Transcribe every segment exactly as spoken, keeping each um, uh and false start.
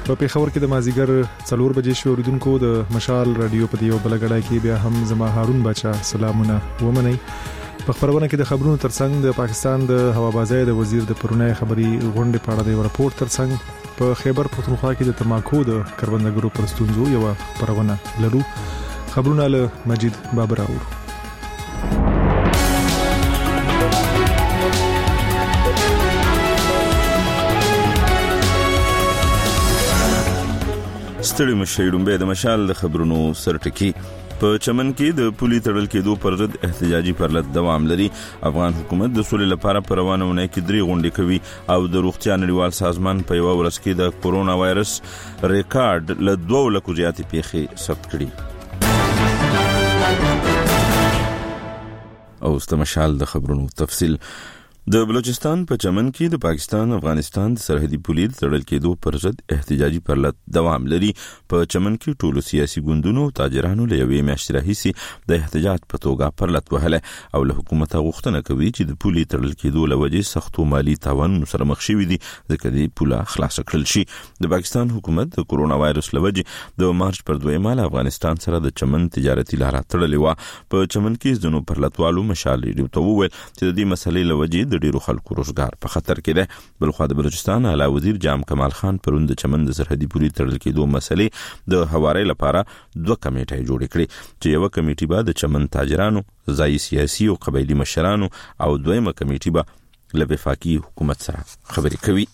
په پیښور کې د مازیګر څلور بجې شو. اوریدونکو د مشال رادیو په دیو بلګړای کې بیا هم زما هارون بچا سلامونه ومني. په خبرونه کې د خبرونو ترڅنګ د پاکستان د هوابازۍ د وزیر د پرونی خبري غونډې په اړه د راپورټ ترڅنګ په خیبر پختونخوا کې د تماکو د کروندګرو پر ستونزو یو خبرونه لرو. خبرونه له مجید بابر اورو. ستړي مشهیرون به د مشال د خبرونو سرټکی. په چمن کې د پولی تړل کېدو پر ضد احتجاجي پرلط دوام لري. افغان حکومت د سولې لپاره په روانونه کې درې غونډې کوي او د روغتیا نړیوال سازمان په یو ورځ کې د کورونا وایرس ریکارډ له دوه لکو زیاتې پیښې ثبت کړي. او ست مشال د خبرونو تفصیل. د بلوچستان په چمن کې د پاکستان افغانستان د سرحدي پولې تړل کېدو پر ضد احتجاجي پرلط دوام لري. په چمن کې ټولو سیاسي ګوندونو او تاجرانو له یوې میاشتې راهیسې د احتجاج په توګه پرلط وهله او له حکومت غوښتنه کوي چې د پولې تړل کېدو له وجې سختو مالی تاوانونو سره مخ شوي دي ځکه د پوله خلاص کړل شي. د پاکستان حکومت د کورونا وایرس له وجې د مارچ پر دویمه له افغانستان سره د چمن تجارتي لاره تړلې و. په چمن کې ځینو پرلطوالو مشال ریډیو ته وویل چې د دې مسلې له وجې د ډیرو خلکو روزګار په خطر کې ده. بلخوا د بلوچستان اعلی وزیر جام کمال خان پرون د چمن د سرحدي پولې تړل کېدو مسلې د هوارۍ لپاره دوه کمیټې جوړې کړې چې یو کمیټه به د چمن تاجرانو، ځایي سیاسي او قبایلی مشرانو او دویمه کمیټه به له وفاقي حکومت سره خبرې کوي.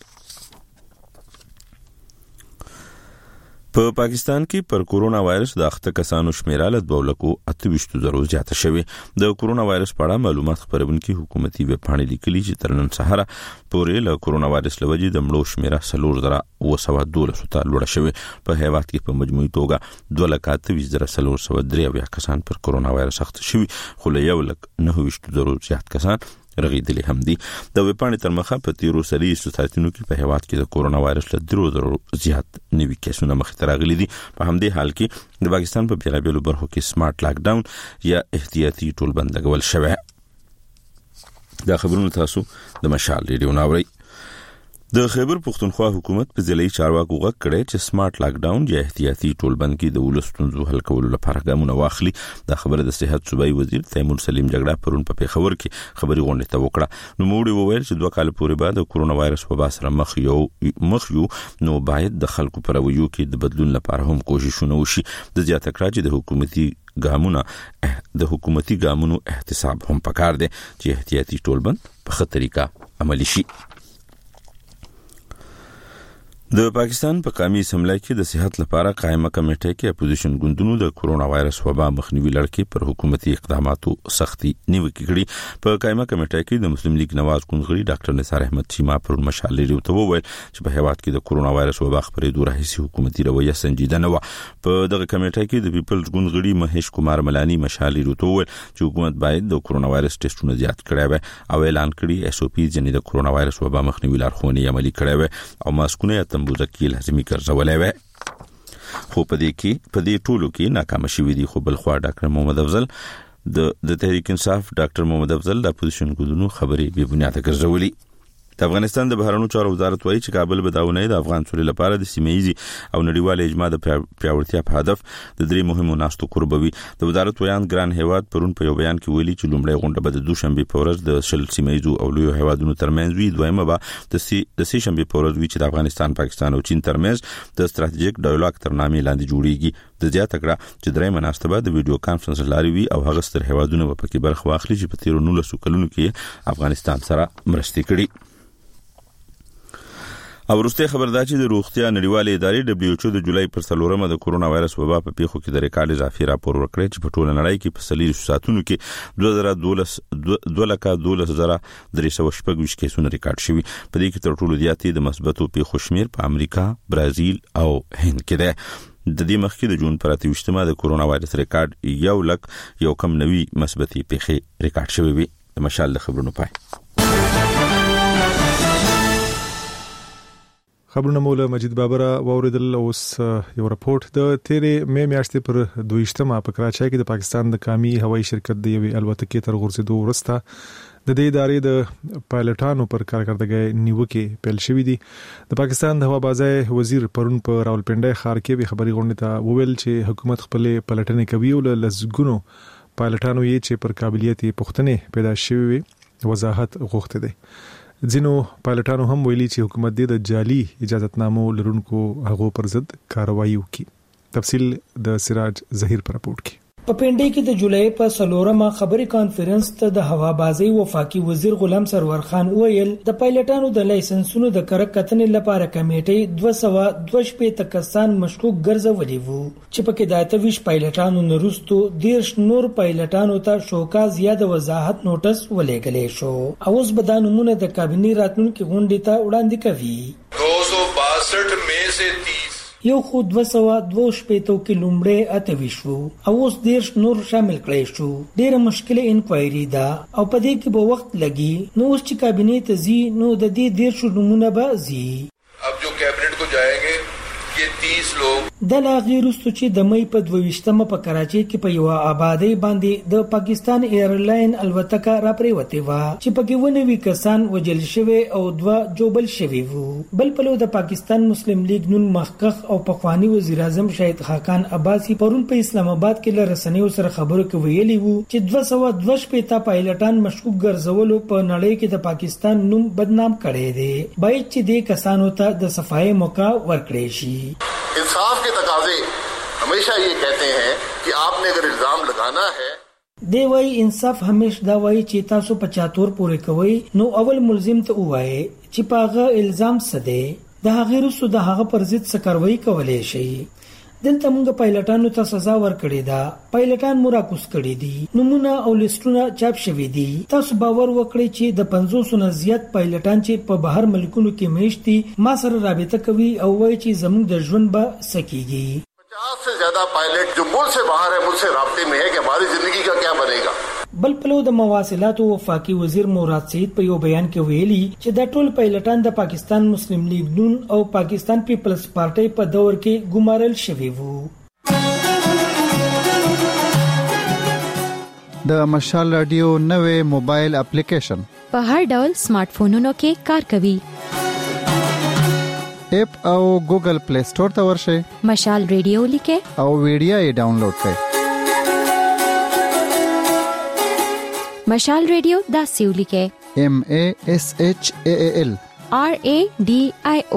په پا پاکستان کې پر کورونا وایرس د اخته کسانو شمیره له دوه لکو اته ویشت زرو زیاته شوې. د کورونا وایرس په اړه معلومات خبرونکي حکومتي ویب پاڼې لیکلي چې تر نن سهار پورې له کورونا وایرس له وجې د مړو شمیره څلور زره اوه سوه دولس ته لوړه شوې. په هیواد کې په مجموعي توګه دوه لکه اته ویشت زره څلور سوه درې اویا کسان پر کورونا وایرس اخته شوي، خو له یو لک نهه ویشت زرو زیات کسان رغیدلی هم دي. د وپاڼې تر مخه په تیرو سلیسو ساعتونو کې په هیواد کې د کورونا وایرس له درو زرو زیات نوي کیسونه مخې ته راغلي دي. په همدې حال کې د پاکستان په بیلابیلو برخو کې سمارټ لاک ډاون یا احتیاطي ټولبند لګول شوی. دا خبرونه تاسو د مشال ریډیو ناوړئ. د خیبر پختونخوا حکومت په ضلعي چارواکو غږ کړی چې سمارټ لاک ډاون یا احتیاطي ټولبند کې د ولس ستونزو حل کولو لپاره ګامونه واخلي. دا خبره د صحت صوبایي وزیر تیمور سلیم جګړه پرون په پیښور کې خبري غونډه ته وکړه. نو موږ وویل چې دوه کال پورې بعد د کورونا وایرس وبا سره مخ یو مخ یو نو باید د خلکو پر ویو کې د بدلون لپاره هم کوششونه وشي. د زیاته کړه چې د حکومتي ګامونه د حکومتي ګامونو احتساب هم پکار دی چې احتیاطي ټولبند په ښه طریقه عملي شي. د پاکستان په قومي اسمبلی کې د صحت لپاره قائمه کمیټه کې اپوزیشن ګوندونو د کورونا وایرس وبا مخنیوي لړ پر حکومتي اقداماتو سختي نیوکه کړې. په قائمه کمیټه کې د مسلم لیگ نواز ګوندغړي ډاکټر نثار احمد چیما پر مشال لري ته وویل چې په هیواد کې د کورونا وایرس وبا خبرې دوه راهیسي حکومتي رویه سنجیده نه و. په دغه کمیټه کې د پیپلز ګوندغړي مهیش کمار ملانی مشال لري ته وویل چې حکومت باید د کورونا وایرس ټیسټونه زیات کړي وي او اعلان کړي اس او پی ځنې د کورونا وایرس وبا مخنیوي لارښوونې عملي کړي وي او ماسکونه تنبوزه کې لازمي ګرځولای وي. خو په دې کې په دې ټولو کې ناکام شوی دي. خو بل خوا ډاکټر محمد افضل د د تحریک انصاف ډاکټر محمد افضل د اپوزیشن ګوندونو خبرې بې بنیاده ګرځولي. د افغانستان د بهرنیو چارو وزارت وایي چې کابل به داونه د افغان سولې لپاره د سیمه‌ایزي او نړیوال اجماع د پیاوړتیا په هدف د درې مهمو ناستو قربوي. د وزارت ویان ګران هیواد پرون په یو بیان کې ویلي چې لومړی غونډه به د دوشنبه په ورځ د شل سیمه‌ایزو او لوی هیوادونو ترمنځ وي، دویمه به د سی د سه شنبه په ورځ وي چې د افغانستان، پاکستان او چین ترمنځ د ستراتیژیک ډایالوګ تر نامې لاندې جوړیږي. د زیاته کړه چې درېمه ناسته به د ویډیو کانفرنس لاري وي او هغه ستر هیوادونه په کې برخه واخلي چې په تیرو نولسو کلونو کې افغانستان سره مرستې کړي. او وروسته خبر دا چې د روغتیا نړیوالې ادارې دبليو ایچ او د جولای پر څلورمه د کورونا وایرس وبا په پیښو کې د ریکارډ اضافي راپور ورکړی چې په ټوله نړۍ کې په څلوېښتو ساعتونو کې دوه زره دولس دوه لکه دولس زره درې سوه شپږ ویشت کیسونه ریکارډ شوي. په دې کې تر ټولو زیاتې د مثبتو پیښو شمېر په امریکا، برازیل او هند کې دی. د دې مخکې د جون پر اته ویشتمه د کورونا وایرس ریکارډ یو لک یو کم نوي مثبتې پیښې ریکارډ شوي وي. د مشال د خبرونو پای. خبرونه مولا مجید بابر واوریدل. اوس یو راپورټ د تیرې مې میاشتې پر دویشتمه په کراچۍ کې د پاکستان د قومي هوایي شرکت د یوې الوتکې تر غورځېدو وروسته د دې ادارې د پایلټانو پر کارکړدګۍ نیوکې پیل شوې دي. د پاکستان د هوابازۍ وزیر پرون په راولپنډۍ ښار کې به خبري غونډې ته وویل چې حکومت خپل پلټنې کوي او لزګونو پایلټانو یې چې پر قابلیت پوښتنې پیدا شوې وضاحت غوښته دي. ځینو پایلټانو هم ویلي چې حکومت دې د جعلي اجازهتنامو لرونکو هغو پر ضد کاروایی وکړي. تفصیل د سراج ظهیر پر راپورټ کې. په پنډي کې د جولای په څلورمه خبري کانفرنس ته د هوابازۍ وفاقي وزیر غلام سرور خان ویل د پایلټانو د لایسنسونو د کړه کتنې لپاره کمیټې دوه سوه دوه شپېته کسان مشکوک ګرځولي وو چې پکې د اته ویشت پایلټانو نورستو دیرش نور پایلټانو ته شوکاز یا د وضاحت نوټس ولېږلی شو. اوس به دا نمونه د کابینې راتلونکي غونډې ته وړاندې کوي. دو سو باسٹھ میں سے تیس یو خو دوه سوه دوه شپېته کې لومړی اته ویشت وو او اوس دیرش نور شامل کړی شو. ډېره مشکله انکوایري ده او په دې کې به وخت لګي. نو اوس چې کابینې ته ځي نو د دې دیرشو نمونه به ځي. اب جو کیبنٹ کو جائیں گے یہ تیس لوگ د لا غیرستو چې د مې په دویشتمه په کراچۍ کې په یو آبادی باندې د پاکستان ایرلاین الوتکه را پریوتې و چې پکې ونوي کسان وجل شوي او دوه جوبل شوي وو. بل پلو د پاکستان مسلم لیگ نون مخکخ او پخوانی وزیر اعظم شهید خاقان عباسی پرون په اسلام آباد کې له رسنیو سره خبرو کې ویلي وو چې دوه سوه دوه شپېته پایلټان مشکوک ګرځولو په نړۍ کې د پاکستان نوم بدنام کړي دي. باید چې د کسانو ته د صفای موقع ورکړي شي. انصاف کے تقاضے ہمیشہ یہ کہتے ہیں کہ آپ نے اگر الزام لگانا ہے دی وای انصاف همیشه دا وای چې تاسو په چاتور پورې کوي نو اول ملزم ته وایي چې پاغه الزام څه دی د هغه رسو د هغه پر ضد څه کاروایی کولای شي. دلته موږ پایلټانو ته سزا ورکړې ده. پایلټان مراکوس کړي دي. نمونه او لیستونه چاپ شوي دي. تاسو باور وکړئ چې د پنځوسو نه زیات پایلټان چې په بهر ملکونو کې میشت دي ما سره رابطه کوي او وایي چې زموږ د ژوند به سکیږي. پچاس سے زیادہ پائلٹ جو ملک سے باہر ہے ملک سے رابطے میں ہے کہ ہماری زندگی کا کیا بنے گا. بل پلو د مواصلاتو وفاقي وزیر مراد سعید په یو بیان کې ویلي چې د ټول پایلټان د پاکستان مسلم لیگ نون او پاکستان پیپلز پارټي په دور کې ګمارل شوي وو. د مشال رادیو نوې موبایل اپلیکیشن په هر ډول سمارټ فونونو کې کار کوي. اپ او ګوګل پلی سٹور ته ورشئ. مشال رادیو لیکه او ویډیو یې ډاونلوډ کړئ. مشال ریڈیو دا سیولی کے ایم اے ایس ایچ اے ایل آر اے ڈی آئی او.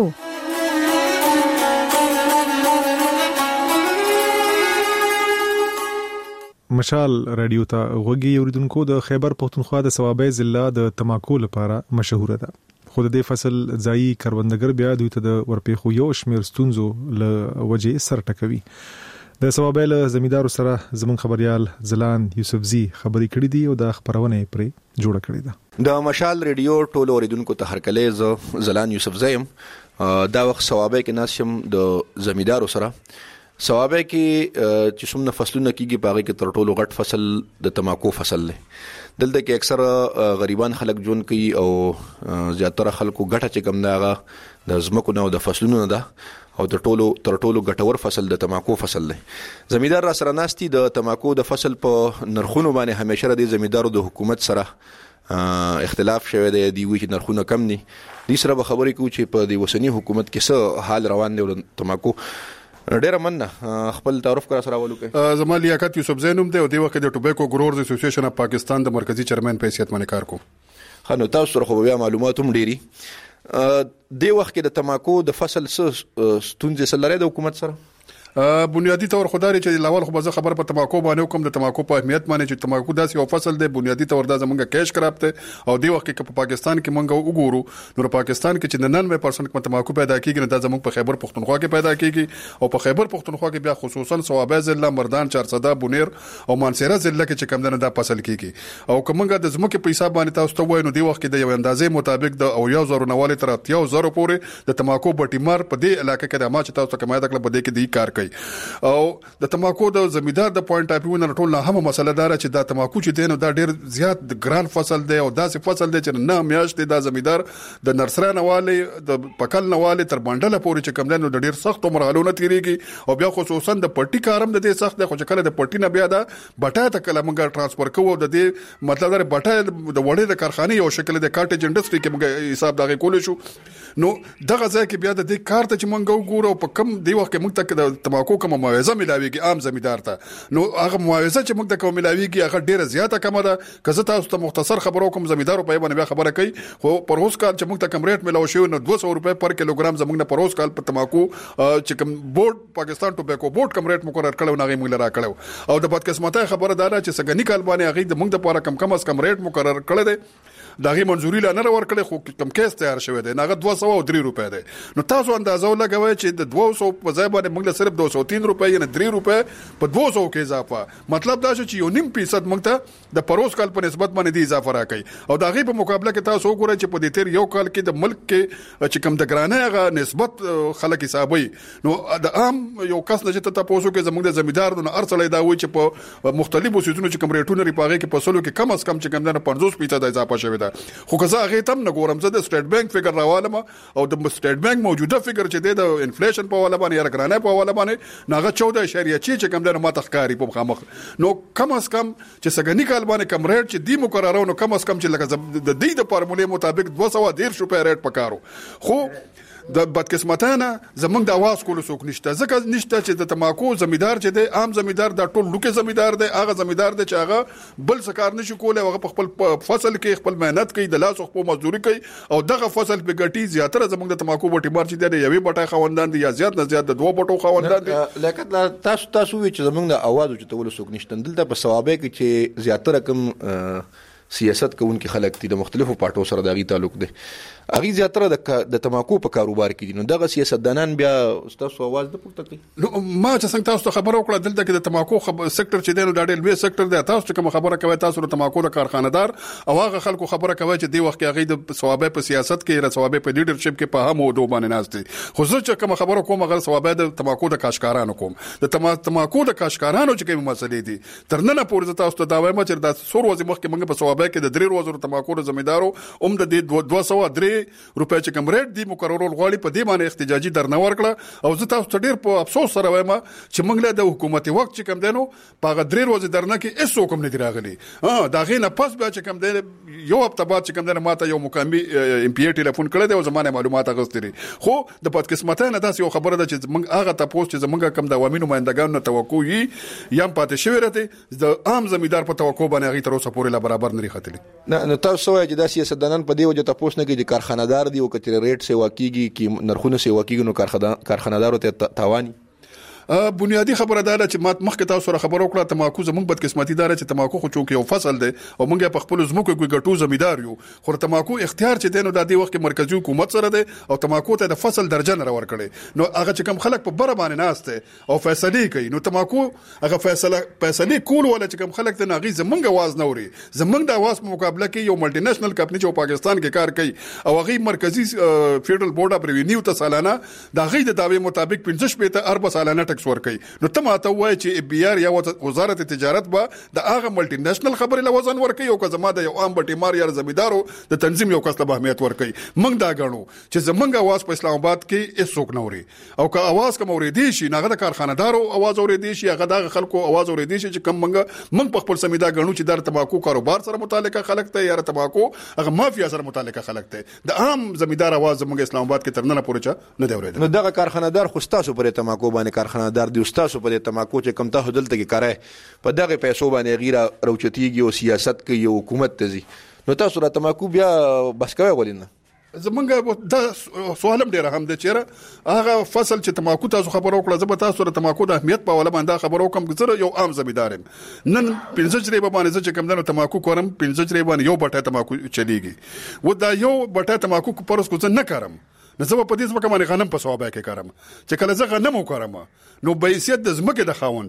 مشال رادیو ته غوږی اوریدونکو د خیبر پښتونخوا د صوابۍ ضلع د تماکو لپاره مشهور ده. خو د فصل ځای کروندګر بیا دوی ته د ورپېخو یو شمیر ستونزو له وجې سر ټکوي. د صوابۍ له زمیندارو سره زمون خبريال زلان یوسفزی خبري کړې دي او د خبرونه پرې جوړه کړې ده. د مشال ریډیو ټولو اوریدونکو ته هرکلی ز زلان یوسفزی يم. دا وخت صوابۍ کې ناسم د زمیندارو سره صوابۍ کې چې څومره فصلونه کیږي پاره کې تر ټولو غټ فصل د تماکو فصل دی. دلته کې اکثر غریبان خلک جون کوي او زیاتره خلکو ګټه چې کم داغه د زمکو نه او د فصلونو نه ده او د ټولو تر ټولو ګټور فصل د تماکو فصل دی. زمیندار را سره ناشتي د تماکو د فصل په نرخونو باندې همیشه د زمیندارو د حکومت سره اختلاف شوی دی. دی وی چې نرخونه کم دي. دې سره به خبرې کوو چې په د وسنی حکومت کې څه حال روان دی د تماکو. ډیره مننه. خپل تعارف کړه سره ولو کې. زما لیاقت یوسف زینوم دی او دی وخت د ټوبیکو ګرورز اسوسییشن اف پاکستان د مرکزی چیرمن په حیثیت باندې کار کوم. خنو تاسو سره خو بیا معلومات هم ډيري. دی وخت کې د تماکو د فصل څه ستونزې سره لري د حکومت سره؟ بنیادی طور خدای چې لاول خو به خبر په تماکو باندې کوم د تماکو په اهمیت باندې چې تماکو داسې یو فصل دی بنیادی طور دا زمونږه کیش کراب ته او دی وخت کې په پاکستان کې مونږ وګورو نو پاکستان کې چې نننوي پرسنټ په تماکو پیدا کیږي دا زمونږ په خیبر پختونخوا کې پیدا کیږي او په خیبر پختونخوا کې بیا خصوصا صوابۍ ضلع مردان چارسده بونیر او مانسیره ضلع کې چې کم دنه دا فصل کیږي او کومګه د زموږ په حساب باندې تاسو ته وایو نو دی وخت کې د یو اندازې مطابق د او یو زرو نواله تر اتیا زرو پورې د تماکو بټیمار په دې علاقې کې د ما چې تاسو کومه تکلیف بده کې دی کار کوي کوي او د تماکو د زمیدار د پوینټ اپ ونه ټول نه هم مسله دار چې دا تماکو چې دینو دا ډیر زیات ګران فصل دی او داسې فصل دی چې نه میاشتې د زمیدار د نرسرانه والی د پکل نه والی تر باندله پورې چې کم دنو د ډیر سخت مرحلو نه تیریږي او بیا خصوصا د پټي کارم د دې سخت دی خو چې کله د پټي نه بیا دا بټا ته کله موږ ترانسفر کوو د دې مطلب دا بټا د وړې د کارخانه یو شکل د کاټیج انډستری کې موږ حساب دغه کول شو نو دغه ځای کې بیا د دې کار ته چې موږ وګورو په کم دی وخت کې موږ ته د تماکو کوم معاوضه ملاويږي عام زمیدار ته نو هغه معاوضه چې موږ ته کوم ملاويږي هغه ډیره زیاته کمه ده که زه تاسو ته مختصر خبرو کوم زمیدارو په باندې خبره کوي خو پر اوس کال چې موږ ته کم ریټ ملاو شو نو دوه سوه روپے پر کیلوګرام زموږ نه پر اوس کال په تماکو چې کوم بورډ پاکستان ټوبیکو بورډ کم ریټ مقرر کړو نه غي موږ لرا کړو او د بدقسمتۍ خبره ده چې سګنی کال باندې هغه د موږ لپاره کم کم از کم ریټ مقرر کړی دی داغي منزوري لا نه ور کړی خو کم کیس تیار شوی دی ناغه دوه سوه او درې روپے دی نو تاسو اندازو لګوي چې د دوه سوه په ځای باندې موږ صرف دوه سوه تین روپے یا درې روپے په دوه سوه کې اضافه مطلب دا چې یو نیم فیصد موږ ته د پروس کال په نسبت باندې دی اضافه راکړي او داغي په مقابله کې تاسو وګورئ چې په دې تیر یو کال کې د ملک کې چې کم د ګرانه غا نسبت خلک حسابي نو د عام یو کس نه چې تاسو کې زموږ د زمیدار نو ارڅلې دا وي چې په مختلفو سيزونو چې کم ریټونه لري په کې په سلو کې کم از کم چې کم نه پنځوس فیصد اضافه شوی دا خو که هغه تم نه ګورم زه د سټیټ بانک فګر راوالم او د سټیټ بانک موجوده فګر چې د انفلیشن په حواله باندې یا ګرانه په حواله باندې ناغه چودہ اشاریه چې کم نه ماته ښکاری په مخامخ نو کم از کم چې سګنی کال باندې کم ریټ چې دی مقرره نو کم از کم چې لکه د دې د فارمولې مطابق دوه سوه ډیر روپے ریټ پکارو خو د بدقسمتانه زمونږ د आवाज کولو څوک نشته ځکه نشته چې د تماکو زمیدار چې دی عام زمیدار د ټول لوکي زمیدار دی هغه زمیدار دی چې هغه بل څه کار نشي کولای هغه په خپل فصل کې خپل مهنت کوي د لاس خپل مزدوري کوي او دغه فصل په ګټي زیاتره زمونږ د تماکو بټي مار چې دی یوې بټای خوندان دي یا زیات نه زیات د دوه بټو خوندان دي لکه تاسو تاسو چې زمونږ د आवाज چې تول څوک نشته دلته په ثوابه کې چې زیاتره کوم سیاست کوونکي خلک دي د مختلفو پارټو سره دغه تعلق دي هغه زیاتره د تماکو په کاروبار کې دي نو دغه سیاستدانان بیا تاسو आवाज نه پورته کوي نو ما چې څنګه تاسو ته خبرو کړه دلته کې د تماکو سېکټر چې دی نو دا ډېر لوی سېکټر دی تاسو کوم خبره کوي تاسو د تماکو د کارخانه‌دار او هغه خلکو خبره کوي چې دی وخت کې هغه د ثوابه په سیاست کې را ثوابه په لیډرشپ کې په هم موضوع باندې ناز دي خو زه چې کوم خبرو کوم هغه ثوابه د تماکو د کاشکارانو کوم د تماکو د کاشکارانو چې کوم مسلې دي تر نن پورې تاسو ته دا وایم چې د څور ورځې مخکې موږ په ثوابه کې د درې ورځې تماکو د زمیدارو اوم د دوه سوه درې روپے کم ریټ دی مقررول غواړي په دې باندې احتجاجي درنه ورکړه او زه تاسو ته ډیر په افسوس سره وایم چې موږ له د حکومت وخت چې کم دینو په غدري ورځ درنه کې هیڅ کوم نه دی راغلي ها دا غینه پس بیا چې کم دی یو هفته بعد چې کم دی ماته یو مقامي ام پی ای ټلیفون کړی دی او زمانه معلومات غوښتي خو د پدقسمتانه داسې یو خبره ده چې موږ هغه تاسو چې زمونږ کم د عوامي نمائندګانو توقع یې یم پاتې شوی راته د عام زمیدار په توقع باندې هغه تر اوسه پورې لا برابر نه ختلی نه نو تاسو وایي چې د سیاستدانان په دی وجه تاسو نه کې د کارخانه‌دار دی او کتر ریټ سیوا کیږي کی نرخونه سیوا کیږي نو کارخانه‌دارو ته تاوان بنیادی خبره ده چې مات مخکې تاسو سره خبرو کړه تماکو زموږ بدقسمتي دار چې تماکو خو چونکه یو فصل دی او موږ په خپل زموږ کې ګټو زمیدار یو خو تماکو اختیار چې دینو د دې وخت کې مرکزی حکومت سره دی او تماکو ته د فصل درجه نه ور کړي نو هغه چې کم خلک په بره باندې ناشته او فیصله کوي نو تماکو هغه فیصله فیصله کول ولا چې کم خلک ته ناغي زمونږ आवाज نه وري زمونږ د आवाज په مقابله کې یو ملټي نېشنل کمپنی چې پاکستان کې کار کوي او هغه مرکزی فیډرل بورډ اف ریوینیو ته سالانه د غي د داوی مطابق پنځه شپږ اربع سالانه ټکس ور کوي نو ته ماته وای چې بي آر یا وزارت تجارت به د هغه ملټي نېشنل خبرې لوزن ورکي او که زما د یو عام بټي مار یا زمیدارو د تنظیم یو کس ته اهمیت ورکي موږ دا غنو چې زمونږ आवाज په اسلام آباد کې هیڅوک نه وري او که आवाज کوم ورېدي شي ناغه د کارخانه‌دارو आवाज ورېدي شي هغه د خلکو आवाज ورېدي شي چې کم موږ موږ په خپل سمیدا غنو چې د تماکو کاروبار سره متعلقه خلک ته یا تماکو هغه مافیا سره متعلقه خلک ته د عام زمیدار आवाज زمونږ اسلام آباد کې ترنه پورې چا نه دی ورېدل نو دغه کارخانه‌دار خو تاسو پرې تماکو باندې کارخانه‌دار دی تاسو پرې تماکو چې کم ته دلته کې کارای په دغه پیسو باندې غیره روچتيږي او سیاست کوي او حکومت ته زی نو تاسو را تماکو بیا بس کوي ولینه زمونږ دا سوالم ډیر هم د چیرې هغه فصل چې تماکو تاسو خبرو کړه زه به تاسو را تماکو د اهمیت په ولا باندې خبرو کوم زه یو عام زمیدارم نن پنځه چرې باندې چې کم دنو تماکو کوم پنځه چرې باندې یو بټه تماکو چلیږي و دا یو بټه تماکو کو پرس کو څه نه کارم نو زه په دې ځمکه باندې غنم په ثوابه کې کارم چې کله زه غنم وکړم نو به حیثیت د ځمکې د خاوند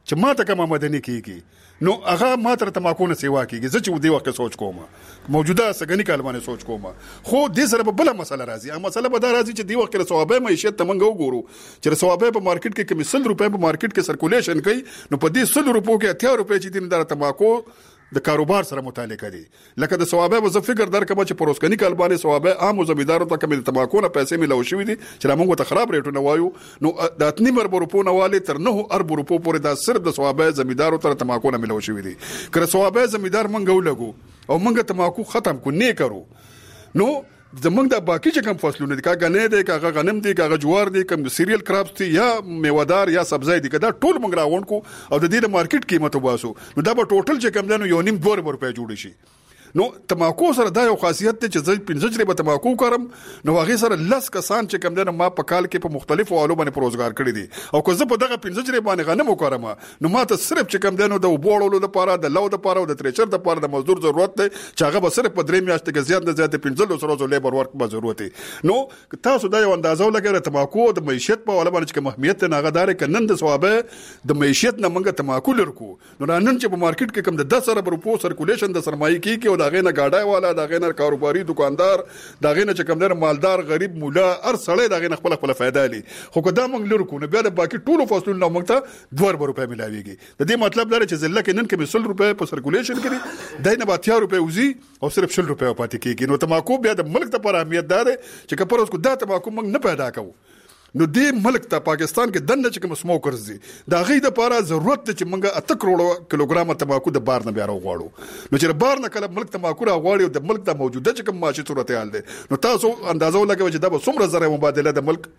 چې ما ته کوم آمدنی کیږي نو هغه ما تر تماکو نه سیوا کیږي. زه چې دی وخت سوچ کوم موجوده سګنی کال باندې سوچ کوم خو دې سره به بل مسله راځي. هغه مسله به دا راځي چې دی وخت کې ثوابه معیشت ته منګو ګورو چې ثوابه په مارکیټ کې کمی سل روپے په مارکیټ کې سرکولیشن کوي نو په دې سل روپو کې اتیا روپے چې دین در تماکو د کاروبار سره متعلق دي. لکه د ثوابه وظیفه فکر درکمه چې پروسکنی کال باندې ثوابه عام زمیدارو ته کمی تماکو نه پیسې ملو شوې دي چې موږ ته خراب ریټونه وایو نو د اتنی مر روپو نه والي تر نه ارب روپو پورې دا صرف د ثوابه زمیدارو ته تماکو نه ملو شوې دي. کله ثوابه زمیدار منګو لګو او منګه تماکو ختم کو نه کرو نو زمونږ د باقی چې کوم فصلونه دي کاغه نه دي کاغه غنم دي کاغه جوار دي کوم سیریل کراپس دي یا میوهدار یا سبزی دي کدا ټول موږ راوند کو او د دې د مارکیټ قیمت وباسو نو دا به ټوټل چې کوم دنو یو نیم دوه روپے جوړ شي. نو تماکو سره دا یو خاصیت ته چې زه پنځه جری به تماکو کارم نو هغه سره لس کسان چې کوم دنه ما په کال کې په مختلفو آلو باندې پروزګار کړی دي او که زه په دغه پنځه جری باندې غنم وکړم نو ما ته صرف چې کوم دنه د وبوړلو لپاره د لو لپاره او د تریچر لپاره د مزدور ضرورت دی چې هغه به صرف په درې میاشتې کې زیات نه زیات پنځه لس ورځې لیبر ورک به ضرورت دی. نو تاسو دا یو اندازو لګره تماکو د معیشت په اړه باندې چې اهمیت نه غدار کنن د ثوابه د معیشت نه منګه تماکو لرکو نو نن چې په مارکیټ کې کوم د دس ارب روپو سرکولیشن د سرمایي کې او دا غینه گاډای دا غینر کاروباري دکاندار دا غینه چې کوم در مالدار غریب مولا ار سړی دا غینه خپل خپل فائدہ لري خو کدا موږ لور کو نه بیا د باقي ټولو فصلونو موږ ته دوه روپے ملاويږي. د دې مطلب دا چې زله کې نن کې سل روپے په سرکولیشن کړي دای نه به اتیا روپے وزي او صرف سل روپے پاتې کیږي. نو تماکو بیا د ملک ته پر اهمیت دار چې کپر اوس کو دا تماکو موږ نه پیدا کوو نو دې ملک ته پاکستان کې دنه چې کوم سموکرز دي دا غي د لپاره ضرورت ته چې موږ اته کروڑ کیلوګرام تماکو د بار نه بیا راغواړو نو چې بار نه کله ملک تماکو راغواړي او د ملک د موجوده چې کوم معاشي صورتحال دي نو تاسو اندازو لګوي چې دا به څومره زره مبادله د ملک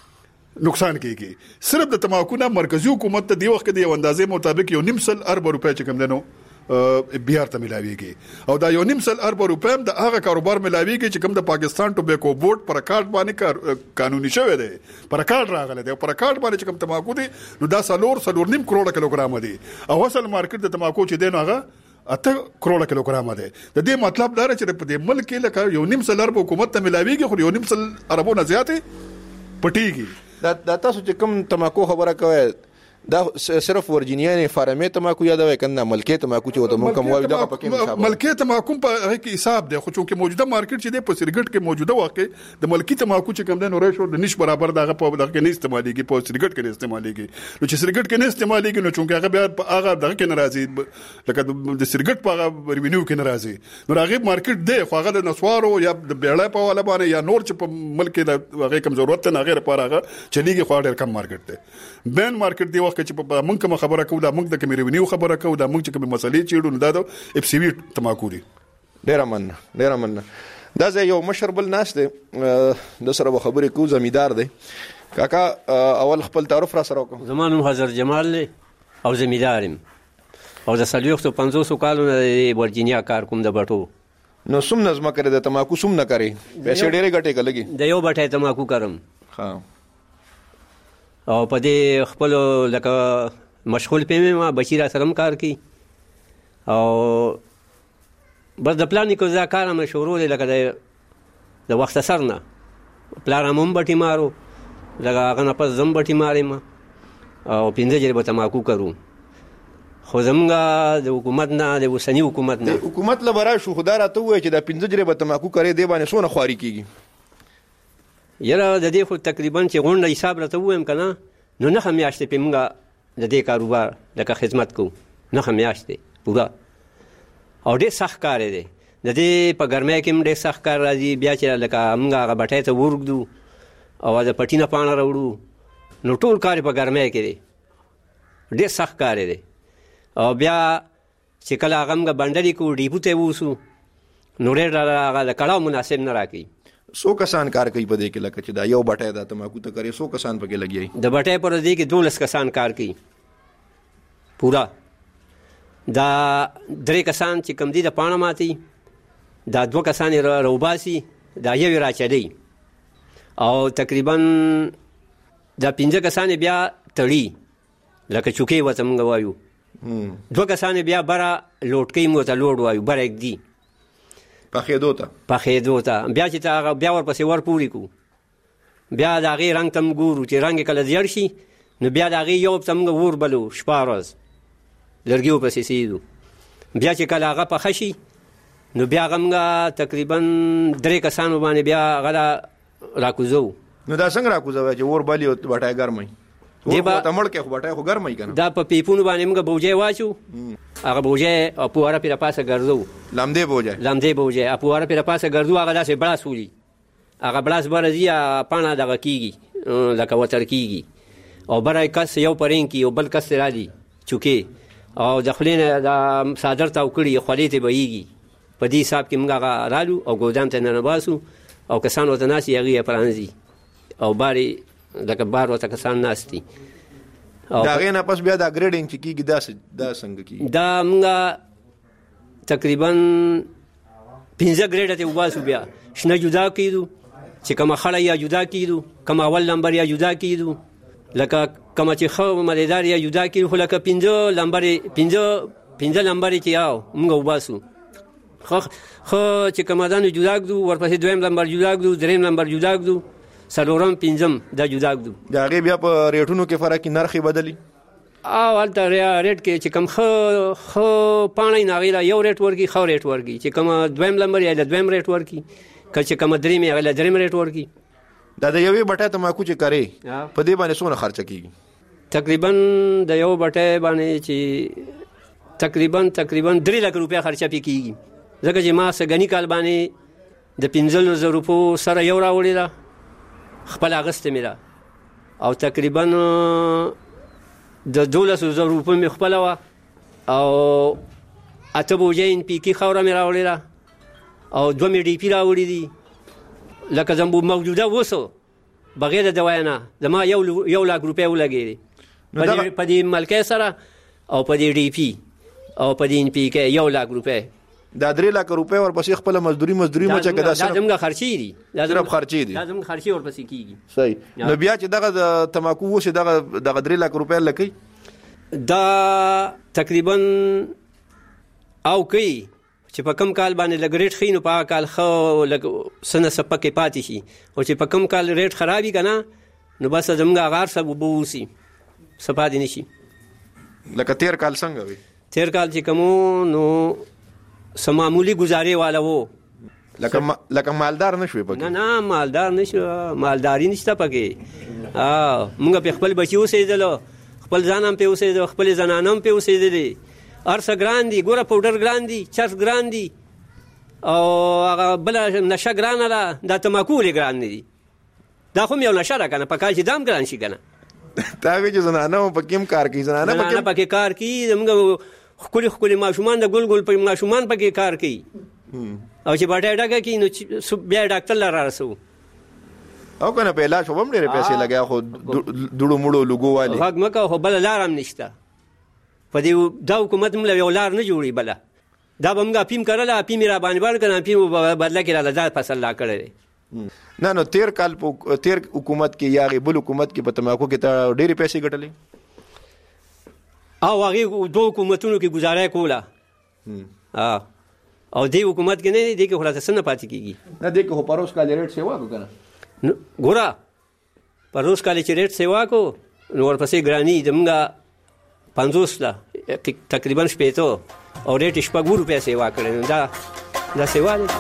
نقصان کیږي. صرف د تماکو نه مرکزی حکومت ته دی وخت کې د اندازې مطابق یو نیم سل ارب روپے چې کوم دنو بهر ته ملاويږي او دا یو نیم سل ارب روپے د هغه کاروبار ملاويږي چې کوم د پاکستان ټوبیکو بورډ پر کارت باندې قانوني شوی دی پر کارت راغلی دی پر کارت باندې چې کوم تماکو دي نو دا سلور سلور نیم کروڑ کیلوګرام دي او اصل مارکیټ د تماکو چې دی نو هغه اته کروڑ کیلوګرام دی. د دې مطلب دا چې په دې ملک کې لکه یو نیم سل ارب حکومت ته ملاويږي خو یو نیم سل اربونه زیاتې پټيږي. دا د تاسو چې کوم تماکو خبره کوي دا صرف ورجینیان فارمه تماکو یادوي کنه ملکی تماکو چې وته مونږ کوم وایو دا په کې حساب ملکی تماکو په هغه کې حساب دی خو چې موجوده مارکیټ چې دی په سرګټ کې موجوده واقع د ملکی تماکو چې کوم د نورې د نش برابر دغه په دغه کې نه استعماليږي په سرګټ کې نه استعماليږي نو چې سرګټ کې نه استعماليږي نو چې هغه بیا هغه دغه کې ناراضي لکه د سرګټ په ریوینیو کې ناراضي نو هغه مارکیټ دی خو هغه د نسوارو یا د بیړې په والا باندې یا نور چې په ملک د هغه کم ضرورت نه غیر پر هغه چلیږي خو ډېر کم مارکیټ دی. بین مارکیټ دی وخت چې په مونږ کوم خبره کوو دا مونږ د کوم ریوینیو خبره کوو دا مونږ چې کوم مسلې چیرو نه دا د اف سی وی تماکو دي. ډیر من ډیر من دا زه یو مشر بل ناس دی د سره خبرې کوو زمیدار دی کاکا اول خپل تعارف را سره وکم. زمانو حضرت جمال او زمیدارم او د سلیوختو پنځوس کالو نه ورجینیا کار کوم د بټو نو سم نظم کړی د تماکو سم نه کوي پیسې ډېرې ګټې کلګي د یو بټه تماکو کرم ها او په دې خپل لکه مشغول پېمه ما بچی را سره کار کوي او بس د پلان کو ځکه ما شروع لکه د وخت سرنه پلان هم بټی مارو لکه هغه نه پس زم بټی مارم او پنځه جری به تماکو کرو خو زمونږ د حکومت نه د وسنی حکومت نه حکومت لبرا شو خدای راته وایي چې د پنځه جری به تماکو کرے دی باندې سونه خواري کیږي یره د دې خو تقریبا چې غونډه حساب راته وایم کنه نو نه خمیاشته په موږ د دې کاروبار لکه خدمت کو نه خمیاشته پورا او ډېر سخت کار دی د دې په ګرمۍ کې ډېر سخت کار راځي بیا چې لکه موږ هغه بټۍ ته ورږدو او د پټي نه پاڼه راوړو نو ټول کار په ګرمۍ کې دی ډېر سخت کار دی او بیا چې کله هغه موږ بنډلې کو ډیپو ته ووسو نو ډېر هغه د کړاو مناسب نه راکوي. سو کسان کار کوي په دې کې لکه چې دا یو بټای دا تماکو ته کوي سو کسان پکې لګي د بټای پر دې کې دولس کسان کار کوي پورا دا درې کسان چې کم دي د پاڼه ماتي دا دوه کسان روباسي دا یو راچدي او تقریبا دا پنځه کسان بیا تړي لکه چوکي وته موږ وایو دوه کسان بیا برا لوټ کوي مو ته لوډ وایو برا یک دي پخېدو ته پخېدو ته بیا چې تا بیا ورپسې ور پورې کو بیا د هغې رنګ ته م ګورو چې رنګ کله زیړ شي نو بیا د هغې یو ته موږ اور بلو شپه ورځ لرګیو پسې سیدو. بیا چې کله هغه پخه شي نو بیا هغه موږ تقریبا درې کسانو باندې بیا هغه راکوزو. نو دا څنګه راکوزوی چې اور بلي او بټای ګرموي؟ دی با تمړ کې خو بټای خو ګرموي کنه. دا په پیپونو باندې موږ بوجای واچو، هغه بوجای او پواره پیر پاسه ګرځو، لمدې بوجای لمدې بوجای او پواره پیر پاسه ګرځو. هغه داسې بړاس ولي، هغه بړاس برځي پاڼه دغه کیږي لکه وتر کیږي او برای کس یو پرین کی او بل کس را دي چوکي او د خلینه د صادر تا وکړي خولې ته بهيږي. په دې حساب کې موږ هغه رالو او ګودام ته نه باسو او کسان ورته ناسي هغې پرانځي او بارې لکه بار ورته کسان ناستي. د هغې نه پس بیا دا ګریډینګ چې کېږي دا څنګه کېږي؟ دا موږ تقریبا پنځه ګریډه ته وباسو. بیا شنه جدا کېدو چې کومه خړه یا جدا کېدو، کومه اول نمبر یا جدا کېدو، لکه کومه چې ښه مدیدار یا جدا کېدو. خو لکه پنځه لمبرې پنځه پنځه لمبرې چې یاو موږ وباسو. خو چې کمادانو جدا کړو، ورپسې دویم لمبر جدا کړو، دریم لمبر جدا کړو، څلورم پنځم دا جدا کړو. د هغې بیا په ریټونو کې فرق وي، نرخ یې بدلي؟ او هلته ریټ کې چې کوم ښه ښه پاڼه یې نو هغې له یو ریټ ورکړي، ښه ریټ ورکړي. چې کومه دویم لمبر یې له دویم ریټ ورکړي، که چې کومه دریم یې هغې له دریم ریټ ورکړي. دا د یوې بټۍ تماکو چې کرې په دې باندې څومره خرچه کېږي؟ تقریبا د یو بټۍ باندې چې تقریبا تقریبا درې لکه روپۍ خرچه پې کېږي. ځکه چې ما سږني کال باندې د پنځلسو زرو روپو سره یو راوړې ده، خپل اغستې مې ده، او تقریبا د دولسو زرو روپۍ مې خپله وه او اته بوجۍ ان پي کې خاوره مې راوړې ده او دوه مې ډي پي راوړي دي. لکه زموږ موجوده اوسو بغیر د دوای نه زما یو یو لاک روپۍ ولګېدې په دې ملکۍ سره او په دې ډي پي او په دې ان پي کې یو لاک روپۍ. دا درې لکه روپۍ ورپسې خپله مزدوري مزدوري مچه که دا زموږ خرچې دي، صرف خرچې دي، دا زموږ خرچې ورپسې کېږي. صحیح. نو بیا چې دغه د تماکو اوسې دغه دغه درې لکه روپۍ لکوي دا تقریبا او کوي چې په کم کال باندې لږ ریټ ښي نو په هغه کال ښه لږ څه نه څه پکې پاتې شي، او چې په کم کال ریټ خراب وي که نه نو بس زموږ هغه هر څه به ووسي، څه پاتې نه شي. لکه تېر کال څنګه وي؟ تېر کال چې کوم نو څه معمولي ګزارې والا و، لکه مالدار نه شوې پکې؟ نه نه مالدار نه شو، مالداري نشته پکې. موږ پې خپل بچي اوسېدلو، خپل ځان هم پې اوسېدلو، خپلې زنانه هم پې اوسېدلې. هر څه ګران دي، ګوره پوډر ګران دي، چرس ګران دي او هغه بله نشه ګرانه ده. دا تماکو ولې ګران نه دي؟ دا خو م یو نشه ده که نه، په کال چې دا هم ګران شي که نه. تا وایي چې زنانه هم پکې هم کار کوي؟ زنانه پکې کار کوي، زموږ ښکلي ښکلي ماشومان د ګل ګل په ماشومان پکې کار کوي. او چې بټۍ ډکه کړي نو بیا یې ډاکټر له را رسوو. او که نه په علاج خو به هم ډېرې پیسې لګیا، خو دوړو موړو لوګو والې غږ مه کوه، خو بله لار هم نشته. په دې دا حکومت موږ له یو لار نه جوړي بله. دا به موږ اپیم کرله، اپیم یې را باندې بار کړه، اپیم به بدله کړي راله دا فصل لا کړی دی. نه نو تېر کال په تېر حکومت کې یا هغې بل حکومت کې په تماکو کې ته ډېرې پیسې ګټلې؟ او هغې دوه حکومتونو کې ګزاره کوله او دې حکومت کې نه دی، دې کې خو راته څه نه پاتې کېږي. نه دې کې خو پروس کال ریټ سیوا کړو که نه؟ ګوره پروس کال چې ریټ سیوا کړو نو ورپسې ګراني زموږ پنځوس ده تقریبا شپېته او ریټ شپږ اووه روپۍ سیوا کړی. نو دا دا سیوا دی.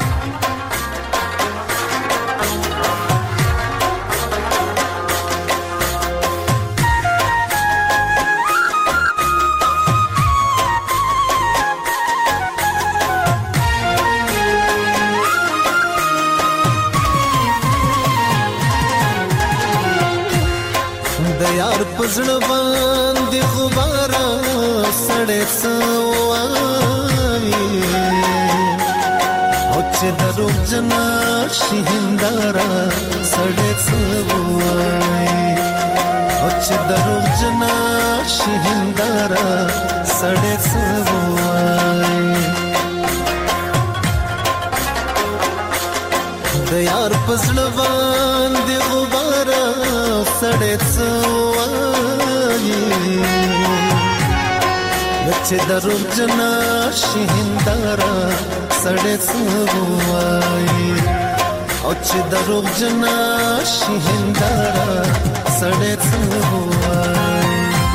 پزړه باندې غباره سړې سوای او چې درو جنا شي هندارا سړې سوای او چې درو جنا شي هندارا سړې سوای د یار پزړه باندې غباره سړې چې درو جنا شي هندارا سړې سوای او چې دروغ جنا شي هنداره سړی څه وایي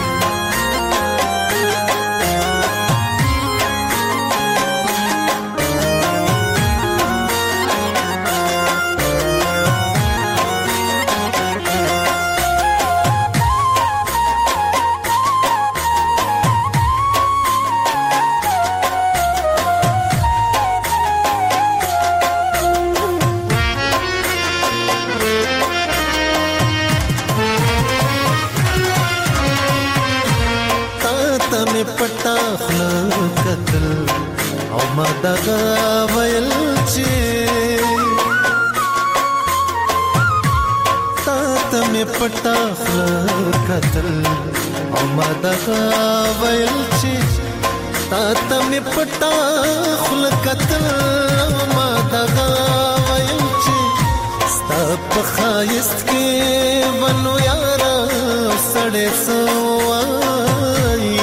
پټا خپل قتل او ما دغه ویل چې تا ته مې پټا خپل قتل او ما دغه ویل چې تا ته مې پټا خپل قتل او ما دغه ویل چې ستا په خایست کې ونو یارا سړې سوای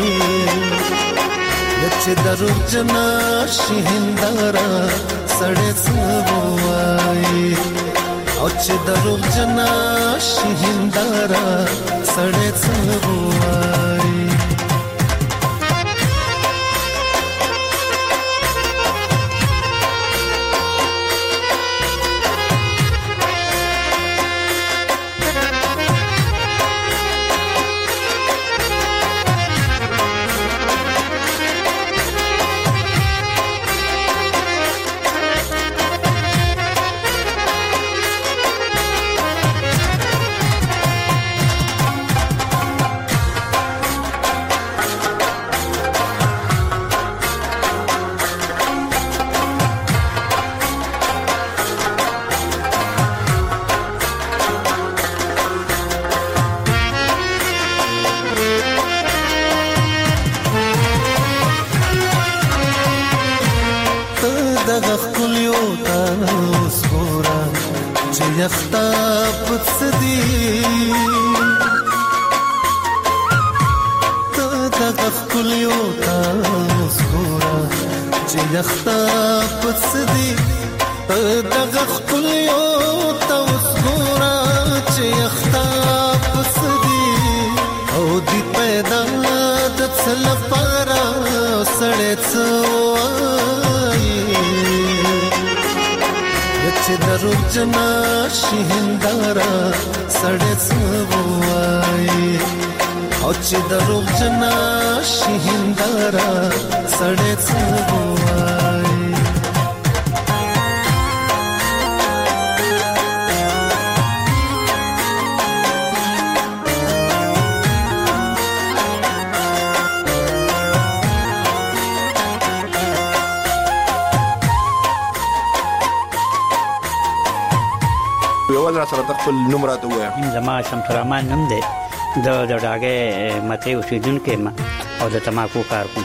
چې دروغ جنا شي هنداره سړی څه وایي او چې دروغ جنا شي هنداره سړی څه وایي یختاب صدی ته دغه کلیو تاسو ګورا چې یختاب صدی ته دغه کلیو تاسو ګورا چې یختاب صدی او دی پیدا د څل پارا سړې څوای چې دروغ جنا شي هنداره سړی څه وایي او چې دروغ جنا شي هنداره سړی څه وایي یو ځل سره خپل نوم راته وایي زما شمس الرحمن نوم دی د د ډاګه مته اوسیدونکو ما او د تماکو کار کوم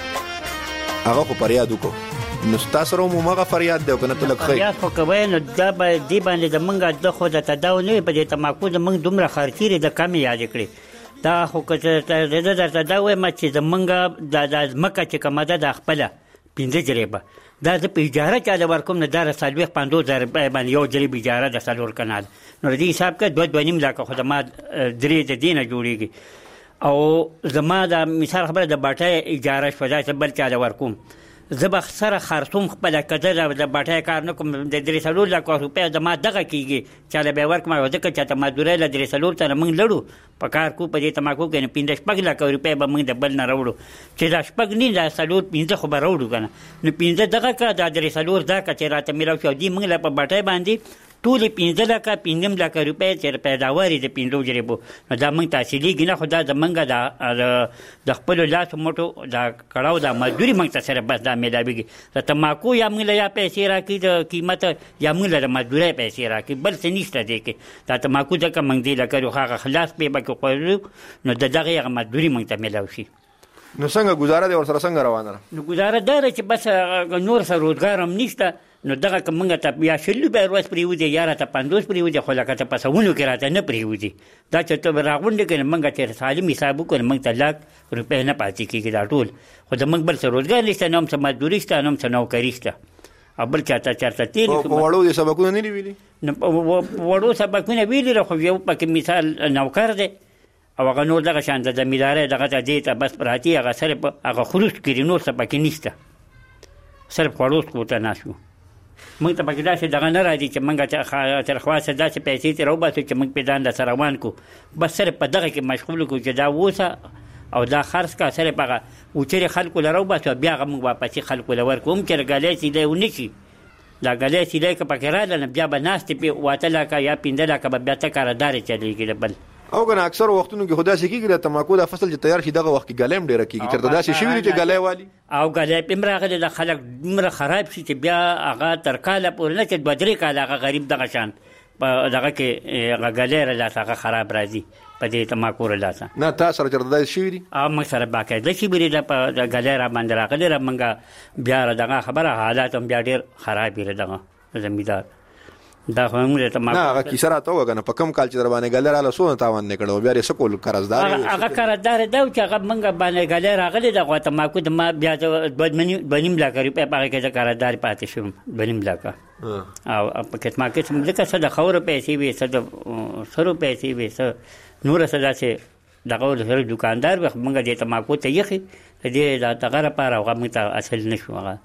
هغه په فریاد وکړو نو تاسو مو ماغه فریاد دی کنه تلک خیر فریاد خو کوي نو دا به دی باندې د منګه د خو د تداو نه په دې تماکو د منګ دومره خرچيري د کمی یاد کړی دا خو کته د د تداو ما چې د منګه د مکه چې کومه د خپل پینځه جریبه دا د اجاره چا د ورکوم نه دار سالوي پنځه زره باندې یو جریب اجاره د سالور کنال نو دې حساب کې دوه دوه نیم لاکه خدمات درې د دینه جوړیږي او زما د مثال خبره د باټه اجاره شوه چې بل چا د ورکوم زبخ سره خرطوم خپل کده د باټه کار نه کوم د درې سالور لاکه روپیا د ما دغه کیږي چې له به ورک ما ځکه چې ته ما دوره له درې سالور ته موږ لړو په کار کو په دې تماکو کې نه پینځه شپږ لاکه روپیا به موږ د بل نه راوړو چې دا شپږ نه د سالور پینځه خو به راوړو کنه نو پینځه دغه کا د درې سالور دا که چې راته میراو شو دي موږ له په باټه باندې ټول پینځه لکه پینځم لکه روپۍ چې پیداواري د پینځو جریبو نو دا موږ تحصیلي نه خو دا زمونږ د خپلو لاسو موټو دا کړاو دا مزدوري موږ ته سره بس دا میلاویږي د تماکو یا موږ له یا پیسې راکړي د قیمت یا موږ له مزدورۍ پیسې راکړي بل څه نشته دی کې دا تماکو ځکه موږ دی لکه هغه خلاص پې به کې خوړو نو د دغې هغه مزدوري موږ ته میلاو شي نو څنګه گزاره دی ورسره څنګه روانه ده نو گزاره دا ده چې بس نور سره روزګار هم نشته نو دغه که موږ ته یا شلو به ورځ پرېوځي یا راته پنځوس پرېوځي خو لکه ته په سوونو کې راته نه پرېوځي دا چې ته راغونډې کړې موږ چې سالم حساب وکړو موږ ته لاک روپۍ نه پاتې کېږي دا ټول خو زموږ بل څه روزګار نشته نه هم څه مزدوري شته نه هم څه نوکري شته ابل چاته چرته تیل په وړو دي سبقونه نه ویلي نو وړو سبقونه ویلي خو یو پکې مثال نوکر دی او هغه نور دغه شان د زمیندارۍ دغه ته دی ته بس پراتی هغه سره هغه خروج کړي نور څه پکې نشته صرف خروج کوته ناشو موږ ته پکې داسې دغه نه راځي چې موږ تر خواصه داسې پیسې تر وباسو چې موږ په ځان د سره روان کو بس صرف په دغه کې مشغول کو چې دا وسه او دا خرڅ کا سره پغه او چې خلکو لرو بس بیا موږ واپس خلکو لور کوم چې غالې سي دی ونشي دا غالې سي دی که پکې راځل بیا به ناست په واتله کا یا پیندله کا بیا ته کاردار چلیږي بل او کنه اکثر وختونو کې خدا سي کېږي د تماکو د فصل چې تیار شي دغه وخت کې غلیم ډیره کېږي چرته داسې شي ویل چې غلې والی او غلې پمراغه د خلک مر خراب شي چې بیا هغه تر کاله پورې نه چې بدري کاله هغه غریب دغه شان په دغه کې غلې را هغه خراب راځي په دې تماکو راځه نه تاسو سره چرته داسې شي ویل او موږ سره باقاعده شي ویل په غلې را باندې راغلی را منګه بیا دغه خبره حالات هم بیا ډیر خراب دي دغه زمیدار دا هم له تماکو نه هغه کیسه راته وګنه په کم کال چې در باندې غلې رااله سو تاوان نه کړو بیا یې سکول قرضدار هغه قرضدار دا چې هغه منګه باندې غلې راغلی دغه تماکو د ما بیا د بنیم لا کوي په هغه کې د قرضدار پاتې شوم بنیم لا کا او په کټ ما کې څنګه څه د خور پیسې وي څه د سرو پیسې وي څه نور څه داسې دغه سره دکاندار به منګه د تماکو ته یخي دې دا دغه لپاره هغه مت اصل نشو هغه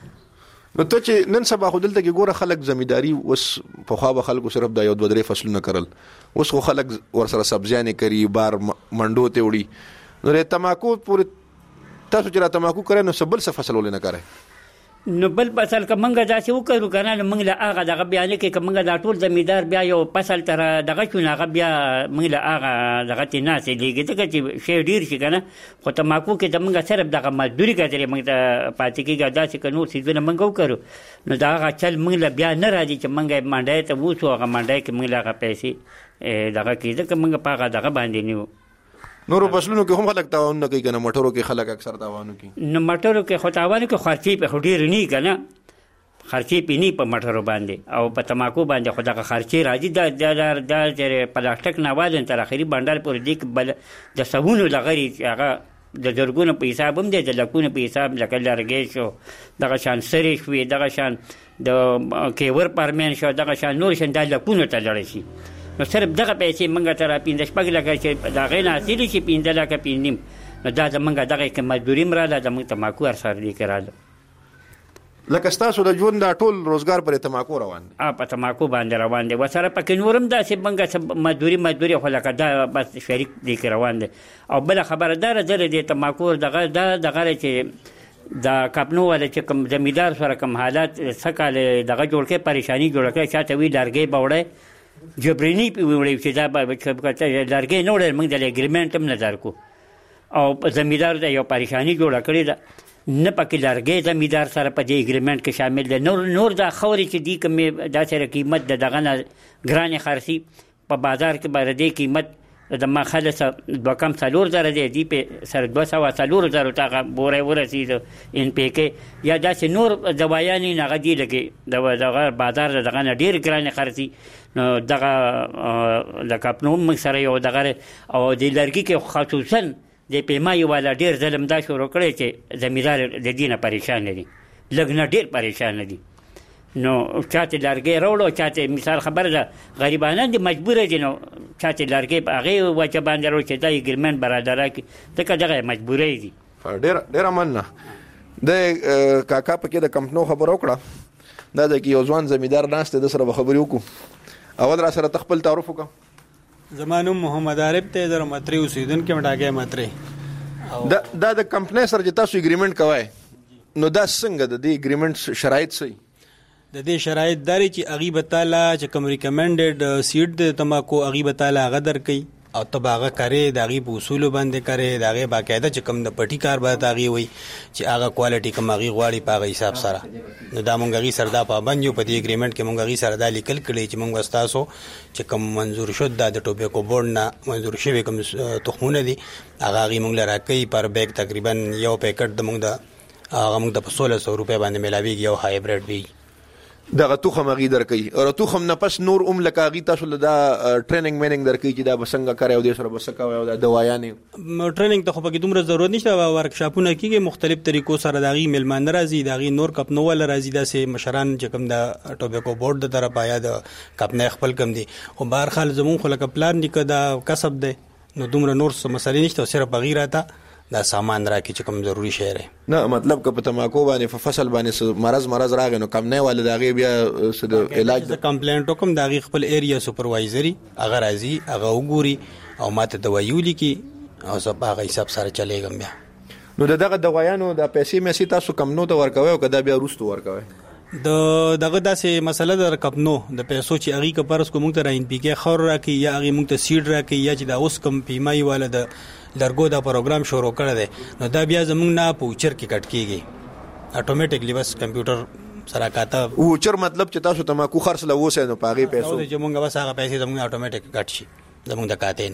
نو ته چې نن سبا خو دلته کې ګوره خلک زمینداری وس په خوا به خلکو صرف د یو دوه درې فصلونه کرل اوس خو خلک ورسره سبزیانې کوي بار منډو ته وړي نو تماکو پورې تاسو چې را تماکو کوئ نو سبل څه فصل ولې نه کوئ نو بل فصل که منګه داسې وکړو کنه نو موږ له هغه دغه بیان کې که موږ دا ټول زمیندار بیا یو فصل تر دغه شو هغه بیا موږ له هغه دغه ته ناسې لګي ځکه چې شی ډیر شي کنه خو تماکو کې د موږ صرف دغه مزدوري کوي موږ ته پاتې کېږي داسې که نور څیزونه موږ وکړو نو دا هغه چل موږ له بیا نه راځي چې موږ منډی ته ووسو هغه منډی کې موږ له هغه پیسې دغه کې ځکه موږ په هغه دغه باندې نه نورو فصلونو کې هم خلک تاوان نه کوي کنه مټرو کې خلک اکثر تاوان کوي نو مټرو کې خو تاوان کوي خرچې په ډیر نه کنه خرچې پینی په مټرو باندې او په تماکو باندې خو دغه خرچې راځي د د د پلاستیک نه وادن تر اخري بندر پورې دی بل د سبونو لغري هغه د درګونو په حساب هم دی د لکونو په حساب لکه لرګې شو دغه شان سری شوي دغه شان د کیور پرمن شو دغه شان نور شان د لکونو ته لړ شي نو صرف دغه پیسې منګه تر پیند شپږ لکه چې دا غین حاصل شي پیند لکه پیندیم نو دا د منګه دغه کې مزدوري مراله د منګه تماکو ار سره دی کړاله لکه تاسو د ژوند د ټول روزګار پر تماکو روان دي ا په تماکو باندې روان دي وسره پکې نورم داسې منګه مزدوري مزدوري خو لکه دا بس شریک دی روان دي او بل خبردار زره دی تماکو دغه دغه چې دا کپنو ولا چې کوم زمیندار سره کوم حالات سکاله دغه جوړ کې پریشانی جوړ کړي چاته وی لارګي بوړې جبرینی په وړي چې دا به کته لارګي نه وړل موږ د اګریمنت هم نظر کو او زمیندار د یو پریشانی جوړ کړی دا نه پکې لارګي زمیندار سره په دې اګریمنت کې شامل دي نور نور دا خوري چې دی کوم دا سره قیمت دغه نه ګرانه خرسي په بازار کې بار دې قیمت د ما خلص د کم څلور زره دی دی په سر دوه سوه څلور زره تاغه بورې ورسید ان پی کې یا داسې نور دوايانې نه غدي لګي د دغه بازار دغه نه ډیر ګرانه خرسي نو دغه د کپنو موږ سره یو دغه او د لرګي کې خصوصا د پیمایي والا ډیر ظلم دا شروع کړی چې زمیندار د دینه پریشان دي لګ نه ډیر پریشان دي نو چاته لارګي راوړو چاته مثال خبره ده غریبانه دي مجبور دي نو چاته لارګي هغه وجه باندې راو چې دای ګرمن برادرای ته دغه مجبورې دي ډیر ډیر مننه د کاکا پکې د کمپنو خبر وکړه دا د یو ځوان زمیندار ناشته د سره خبرې وکړو اول را سره تخپل تعارف وکړه زمانو محمد عارف ته در متری اوسیدونکو مټاګه متری دا دا د کمپنی سره چې تاسو اګریمنت کوئ نو دا څنګه د دې اګریمنت شرایط څه د دې شرایط داري چې اغي بتاله چې کوم ریکمندډ سیډ د تماکو اغي بتاله غدر کوي او تباغه کوي د اغي په اصول باندې کوي د اغي باقاعده چې کوم د پټي کار به تاغي وي چې هغه کوالټي کوم اغي غواړي په هغه حساب سره نو دا مونږ اغي سره دا پابند یو په دې اګریمنت کې مونږ اغي سره دا لیکل کړي چې مونږ واستاسو چې کوم منظور شو د ټوبیکو بورډ نه منظور شوی کوم تخمونه دي هغه اغي مونږ لره کوي پر بیگ تقریبا یو پیکټ د مونږ د هغه مونږ د په سولہ سو روپے باندې ملاويږي یو هایبریډ وی دغه توخم غي درکې او توخم نه پس نور ام لکاغي تاسو دا ټریننګ میننګ درکې چې دا بسنګ کوي او د سره بسکا او د دوايانې ټریننګ ته خو پکې دومره ضرورت نشته ورکشاپونه کیږي مختلف طریقو سره داغي ملمان راځي داغي نور کپنو ول راځي دا سه مشران چې کوم د ټوبیکو بورډ د طرف آیا د کپنه خپل کم دي خو بهر خال زمون خو لکه پلان نکه دا کسب دی نو دومره نور څه مسلې نشته صرف بغیراته دا سامان راکې چې کوم ضروری شی دی نه مطلب که په تماکو باندې په فصل باندې مرز مرز راغی نو کم نه ول داغي بیا د علاج د کمپلینټ کوم داغي خپل ایریا سپروایزري هغه راځي هغه وګوري او ماته دوايو لیکي او زه هغه حساب سره چلےګم بیا نو دغه دوايانو د پیسې مې تاسو کم نو ته ورکوي او کدا بیا روستو ورکوي د دغه داسې مسله در کپنو د پیسو چې اغي که پرس کوم ته راین پیګه خور راکې یا اغي مونږ ته سیډ راکې یا چې دا اوس کم پیمای والا د لرګو دا پروګرام شروع کړی دی نو دا بیا زمونږ نه په اوچر کې کټ کیږي اتوماتیکلی بس کمپیوټر سره کاته اوچر مطلب چې تاسو تماکو خرڅ لوسه نو پاغي پیسو چې مونږ بس هغه پیسې زمونږ اتوماتیک کټ شي زمونږ د کاته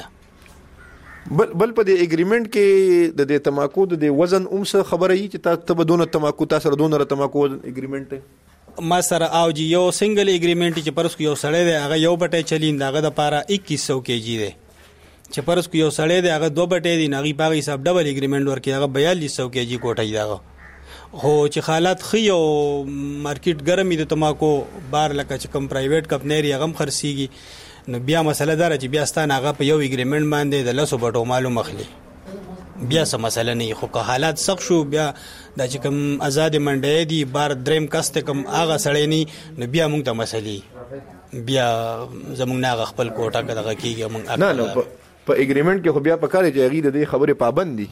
نه بل بل په دې اګریمنت کې د دې تماکو د وزن اومس خبره یي چې تاسو به دونه تماکو تاسو دونه تماکو اګریمنت ما سره او جی یو سنگل اګریمنت چې پرس کو یو سړی دی هغه یو بټه چلیند هغه د پاره اکیس سو کېجی دی چې پرس کو یو سړی دی هغه دوه بټې دي نغي باغی حساب ډبل اګریمنت ورکي هغه بیالیس سو کېجی کوټه دی هو چې حالات خي او مارکیټ ګرمي د تماکو بار لکه چې کم پرایویټ کمپنی غم خرسيږي نو بیا مسله دار چې بیا ستانه هغه په یو اګریمنت باندې د لسو بټو معلوم مخلي بیا څه مسله نه خو که حالات سخت شو بیا د چې کوم آزاد منډې دي بار دریم کست کوم هغه سړی نه نو بیا موږ ته مسلې بیا زموږ نه خپل کوټه کړه کیږي موږ نه نه په اګریمنت کې خو بیا په کار چې غي د دې خبره پابند دي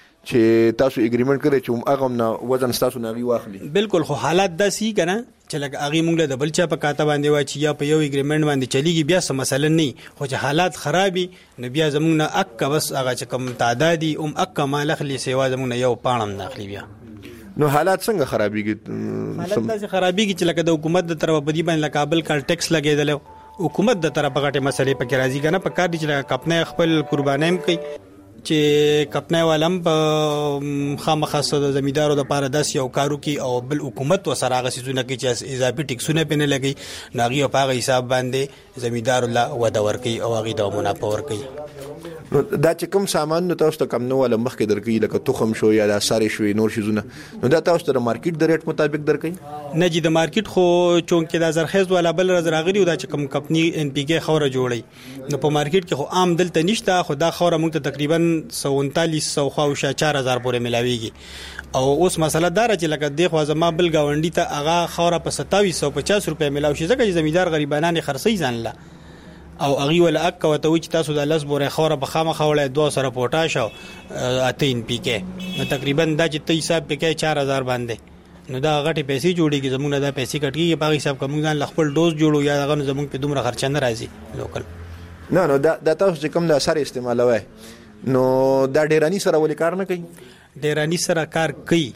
چې تاسو اګریمنت کړی چې هغه نه وزن تاسو نه غي واخلي بالکل خو حالات داسي کنه چې لکه هغه موږ له بل چا په کاته باندې وای چې یا په یو اګریمنت باندې چلیږي بیا څه مسله نه خو چې حالات خرابي نو بیا زموږ نه اک بس هغه چې کم تعدادي ام اک مال اخلي سیوا زموږ نه یو پانم نه اخلي بیا نو حالات څنګه خرابيږي حالات داسې خرابيږي چې لکه د حکومت د طرف بدی باندې کابل کال ټیکس لګیدل حکومت د طرف غټه مسلې پکې راځي کنه په کار دي چې کپنه خپل قربانیم کوي چې کپنه والم په خامخاسه د زمیدارو د پاره داس یو کارو کی او بل حکومت وسره غسیزونه کی چې اضافي ټیکسونه پنه لګي ناغي په هغه حساب باندې زمیدار الله ودا ورکی او هغه د منافع ورکی دا چې کوم سامان نو تاسو ته کم نو ولا مخکې درکې لکه تخم شو یا د ساري شو نور شيزونه نو دا تاسو ته مارکیټ د ریټ مطابق درکې نه جی د مارکیټ خو چونکې دا زرخیز ولا بل راغلی دا چې کوم کمپنی ان پی کې خوره جوړي نو په مارکیټ کې خو عام دلته نشته خو دا خوره موږ ته تقریبا سنتالیس سو خو چار هزار پورې ملاويږي او اوس مسله دار چې لکه د خو زما بل گاونډي ته هغه خوره په ستاویس سو پچاس روپے ملاوي شي ځکه چې زمیدار غریبانه خرڅي ځان لا او اغي ول اک وته وچ تاسو د لاس بورې خوره په خامه خوله دوه سره پوټاش او اتین پی کې نو تقریبا دا چې ته حساب پکې چار هزار باندې نو دا غټي پیسې جوړيږي زمونږ دا پیسې کټکیږي په حساب کوم ځان خپل ډوز جوړو یا هغه زمونږ په دومره خرچ نه راځي لوکل نه نو دا د تاسو چې کوم د اثر استعمالوي نو دا ډیرانی سره ولې کار نه کوي ډیرانی سره کار کوي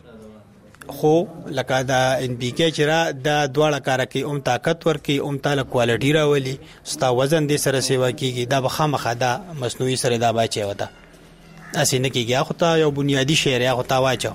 خو لکه دا ان پی کې چې را د دواړه کار کوي اوم طاقت ور کوي اوم تعالی کوالټي راولي ستا وزن دې سره سیوا کیږي دا بخامخه دا مصنوعي سره دا بچي وته اسینه کیږي خو ته یو بنیادی شی یا خو تا واچو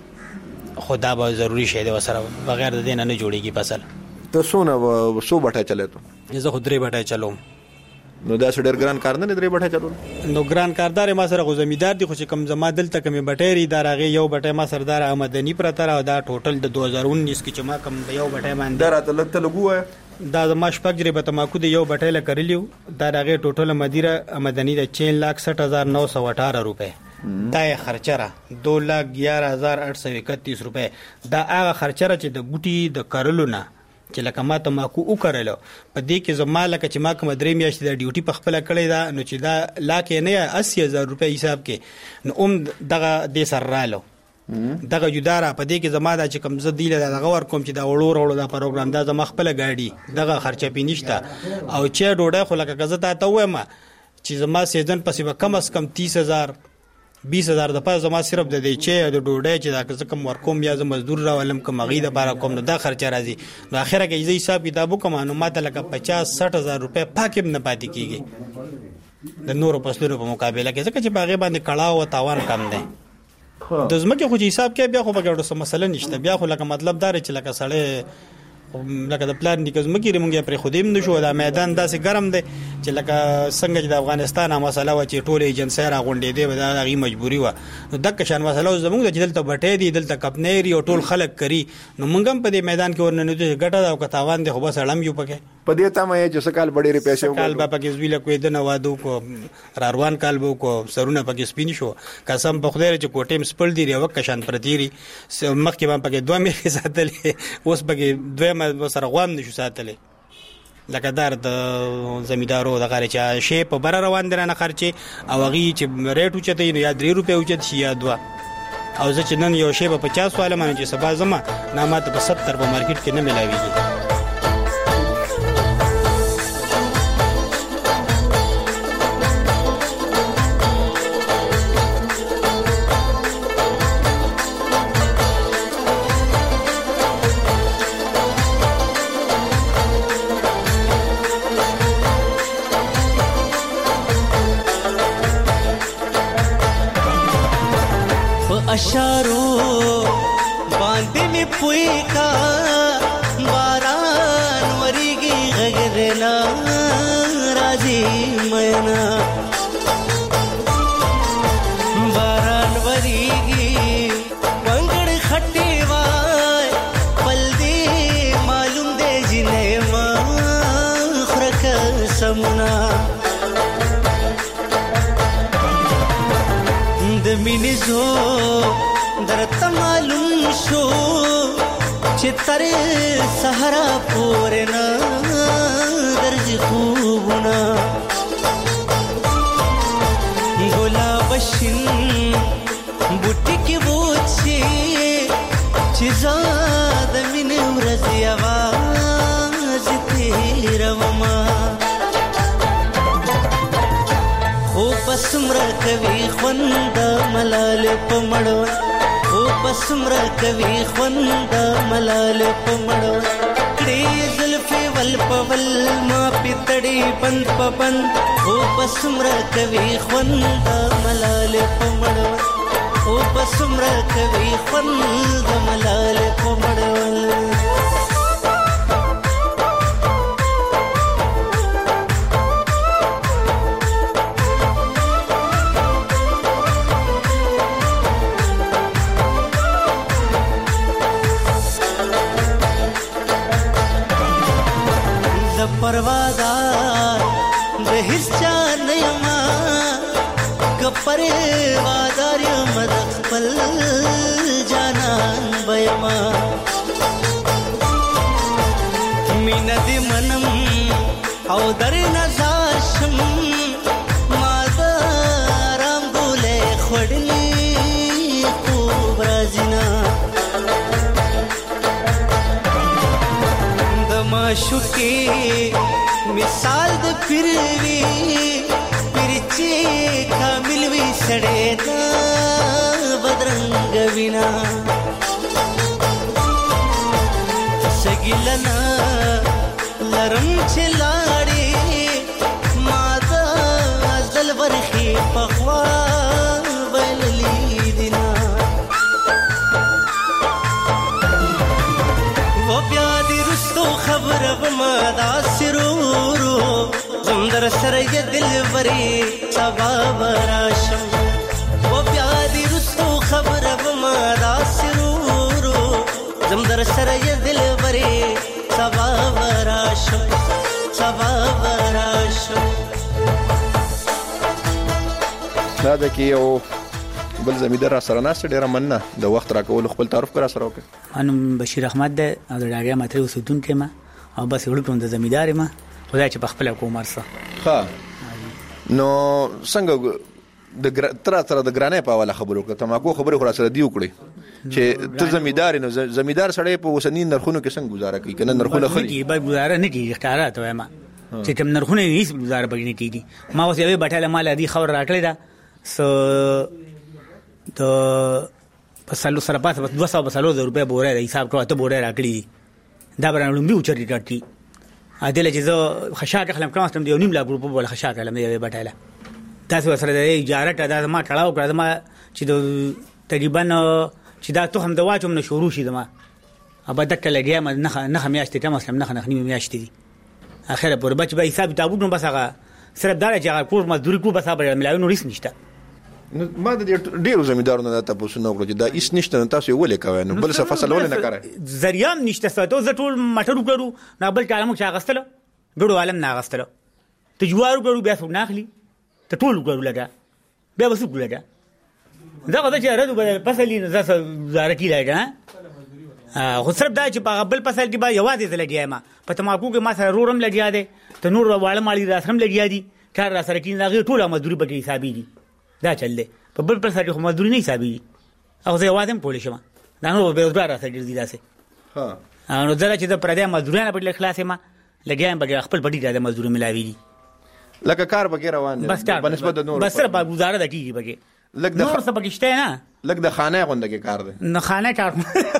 خدا به ضروری شی دی وسره بغیر د دینه نه جوړیږي فصل ته سونه سو بټه چلے ته زه خو درې بټه چلوم نو دا ډېر ګران کار نه درې بټه چلول نو ګران کاردار ما سره غزمیدار دي خو چې کم زما دلته کمی بټيري دارغه یو بټه ما سردار آمدنی پر تر او دا ټوټل د دوه هزار انیس کې چې ما کم یو بټه باندې دراته لته لګوه دا زما شپږ جری به تماکو د یو بټه ل کړلیو دا دغه ټوټل مدیره آمدنی د چھ لاکھ ساٹھ ہزار نو سو اٹھارہ روپے دا خرچره دو لاکھ گیارہ ہزار آٹھ سو اکتیس روپے دا هغه خرچره چې د ګوټي د کرلو نه چې لکه ما ته ماکو وکړلو په دې کې زما لکه چې ما کوم درې میاشتې د ډیوټي په خپل کړی دا نو چې دا لاکه نه اسی هزار روپے حساب کې نو اوم دغه د سر رالو دغه جدارا په دې کې زما دا چې کم زدیله دغه ور کوم چې دا وړو وړو دا پروګرام دا زما خپل گاډي دغه خرچه پینشته او چې ډوډۍ خو لکه غزه ته وایم چې زما سیزن پسې به کم از کم تیس هزار بیس هزار د پاس زما صرف د دې چې د ډوډۍ چې دا کم ورکوم یا ز مزدور راولم کوم غي د بار کوم نو دا خرچه راځي نو اخره کې یی حساب کتابو کوم نو ماته لکه پچاس ساٹھ هزار روپے پاکم نه پاتې کیږي د نورو پسلو په مقابله کې ځکه چې باغې باندې کړهو او تاوان کم دی د زمکه خو حساب کې بیا خو بګړو سم مسله نشته بیا خو لکه مطلب دار چې لکه سړی لکه د پلان نیکز مګری مونږه پر خودیم نشو دا میدان داسې ګرم دی چې لکه څنګه چې د افغانستان مسله و چې ټول ایجنسی را غونډې دی دا غي مجبوری و نو دغه شان مسله زموږ د دلته بټې دی دلته کپنيري او ټول خلک کری نو مونږ هم په دې میدان کې ورننه دي ګټه او کتاوان دی خو بس اړم یو پکې په دې تمه چې سکال ډېرې پیسې کال با پکې زویل کوې د نوادو کو راروان کال بو کو سرونه پکې سپین شو قسم په خدای چې کوټیم سپل دی یو کشان پرتيري مخکې باندې پکې دوه مې ساتلې اوس پکې دوه مې سره غوام نشو ساتلې لکه دار د زمیدارو د غاره چې شی په بر روان درنه خرچه او غي چې ریټ اوچته نو یا درې روپے اوچت شي یا دوه او زه چې نن یو شی په پچاس سوال باندې چې سبا زما نامات په ستر په مارکیټ کې نه ملاويږي اشارو باندې می پوي کا باران وريږي غغرنا راځي مينا باران وريږي ونګړ خټي وای پل دې معلوم دې جنې ما خرک سمنا د مینې زو درته معلوم شو چې تر سحرا پورې نه درځي خوبونه ګلاب شین بوټي کې وڅې چې زاد مینې ورځي आवाज تیروما خو پسمر کوي خوند ملال پمړو خو پسمر کوي خوند ملال پمړو کړي زلفي ول پول ما پتړي بند پبند خو پسمر کوي خوند ملال پمړو خو پسمر کوي خوند ملال پمړو پروادار د هیڅ چا نه یما کپروادار یم د خپل جانان بېما مين دې منم او در نظر شم ما د رام ګولې خړلې خوب راځینا شوکی مثال د پیروي پرچې کامل وي سړې دا بدرنګ وینا سګلنا لرم چلاړي ماده ازل ورخي پخوا وللی دینا و بیا دې رستو خبر وما دا سرورو زمدر سره ی دلوري سبا براشم و بیا دې رستو خبر وما دا سرورو زمدر سره ی دلوري سبا براشم سبا براشم دا د کیو بل زمیدار سره ناس ډیره مننه د وخت راکول خپل تعارف کرا سره وکړه انم بشیر احمد ده او د ډاګه ماتری وسودون کې ما او بس وړو کوم د زمیدار ما خدای چې په خپل کومر سره ها نو څنګه د تر تر د ګرانې په والا خبرو کړه تماکو خبرو خلاص را دی وکړي چې ته زمیدار نو زمیدار سره په وسنی نرخونو کې څنګه گزاره کوي کنه نرخونه خري به گزاره نه کیږي ښکارات وایم چې کوم نرخونه هیڅ گزاره بګنی کیږي ما اوس یو بټاله مال دی خبر راکړی دا س د پسلو سره پاتې دوه سوه بسلو روپیا بوره حساب کړو ته بوره راکړي دا برانه لومبي اوچري ټاټي اته چې زه خشاک خلم کوم ستم دی نیم لا ګروپ بوله خشاک خلم دی بټاله تاسو سره د اجاره ته د ما کړهو کړه ما چې د تقریبا چې دا ته هم د واچوم نه شروع شي دما ابا دک لګیا ما نه نه میاشتې ټم سم نه نه نیمه میاشتې دي اخره پر بچ به حساب کتابونه بس هغه صرف دار چې کور مزدوري کو بس هغه ملاوي نو ریس نشته. نو ما د ډیرو زمیندارونو د تاسو نو کړو چې دا هیڅ نشته تاسو ولې کوي نو بل څه فصل ولې نه کوي ذریعہ نشته ستو ز ټول مټر کړو نه بل کارمو چې غستلو ګړو عالم نه غستلو ته جوار کړو بیا څو ناخلی ته ټول کړو لګا بیا وسو کړو لګا دا غوډه چې راځو په فصلې نه زاسه زارکی لګا خو صرف دا چې په بل فصل کې با یوازې لګیا ما په تماکو کې ما سره رورم لګیا دي ته نور واړه مالی راسم لګیا دي کار را سره کې نه ټول مزدوري بګي حسابي دي دا چل دی په بل پر سره کوم مزدوري نه حسابي او زه وادم پولیس ما دا نو به روزګار سره ګرځي داسې ها نو دا چې د پردې مزدورانه په خلاصې ما لګیایم بګي خپل بډی د مزدوري ملاوي دي لکه کار بګي روان دي په نسبت د نور بس سره په گزاره د کیږي بګي لګ د نور څه بګشته نه لګ د خانه غونډه کې کار دی نه خانه کار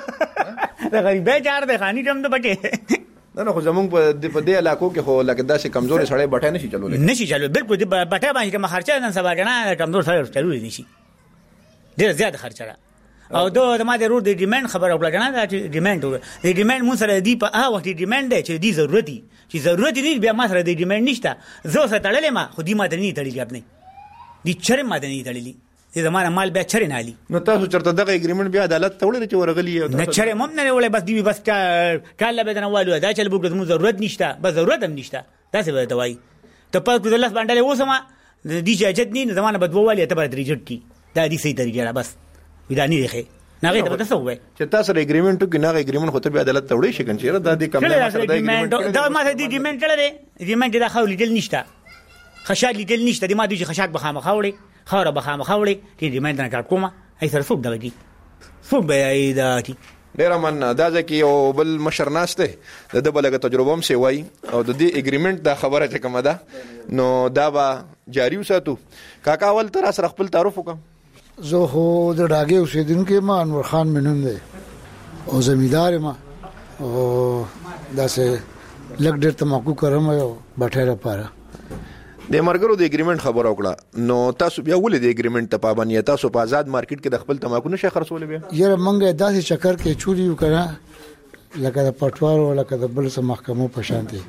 دا غریبه کار دی خاني ټم د بټه نه نو خو زمونږ په دې علاقو کې خو لکه داسې کمزوري سړی بټه نشي چلولای نشي چلولای بالکل د بټه باندې کوم خرچه نن سبا کنه کمزور سړی چلولای نشي ډیر زیات خرچه او دو د ما د روډ د ډیماند خبر او لګنه دا چې ډیماند د ډیماند مون سره دی په هغه وخت ډیماند دی چې دی ضرورت دي چې ضرورت دی بیا ما سره د ډیماند نشته زه سره تړلې ما خو دی ما ته نه تړلې خپل دي چر ما ته نه تړلې دې زمانه مال بیا چر نه علي نو تاسو چرته دغه اګریمنت بیا عدالت ته وړل چې ورغلی نه چر مم نه وړل بس دی بس کاله به نه والو دا چل بوګ مو ضرورت نشته بس ضرورت هم نشته دا څه به دوای ته په د الله باندې وسمه دي چې اجت نه زمانه بدوالي ته به ریجکټ کی دا دي صحیح طریقه بس ودانی دی نه غي ته څه وای چې تاسو اګریمنت کې نه اګریمنت خو ته به عدالت ته وړي شي کنه چې دا دي کوم نه سره اګریمنت دا ما دې اګریمنت لري اګریمنت دا خو لیدل نشته خشاک لیدل نشته د ما دوی خشاک بخامه خاوري خاوره بخامه خاوري دې اګریمنت نه کار کومه هي سره څوک دغه څوک به ایدا کی ډیر من دا ځکه یو بل مشر ناشته د دبلګه تجربه هم سی وای او د دې اګریمنت دا خبره چې کومه ده نو دا به جاری وساتو کاکا اول تر سره خپل تعارف وکم زه خو د ډاګه اوسیدونکو ما انور خان منوم دی او زمیدار ما او داسې لګ ډېر تماکو کوم یو بټه لپاره د مرګرو د اګریمنت خبر وکړه نو تاسو بیا ولې د اګریمنت ته پابندی تاسو په آزاد مارکیټ کې د خپل تماکو نشه خرڅول بیا یره منګه داسې چکر کې چوری وکړه لکه د پټوارو لکه د بل څه محکمو په شانتي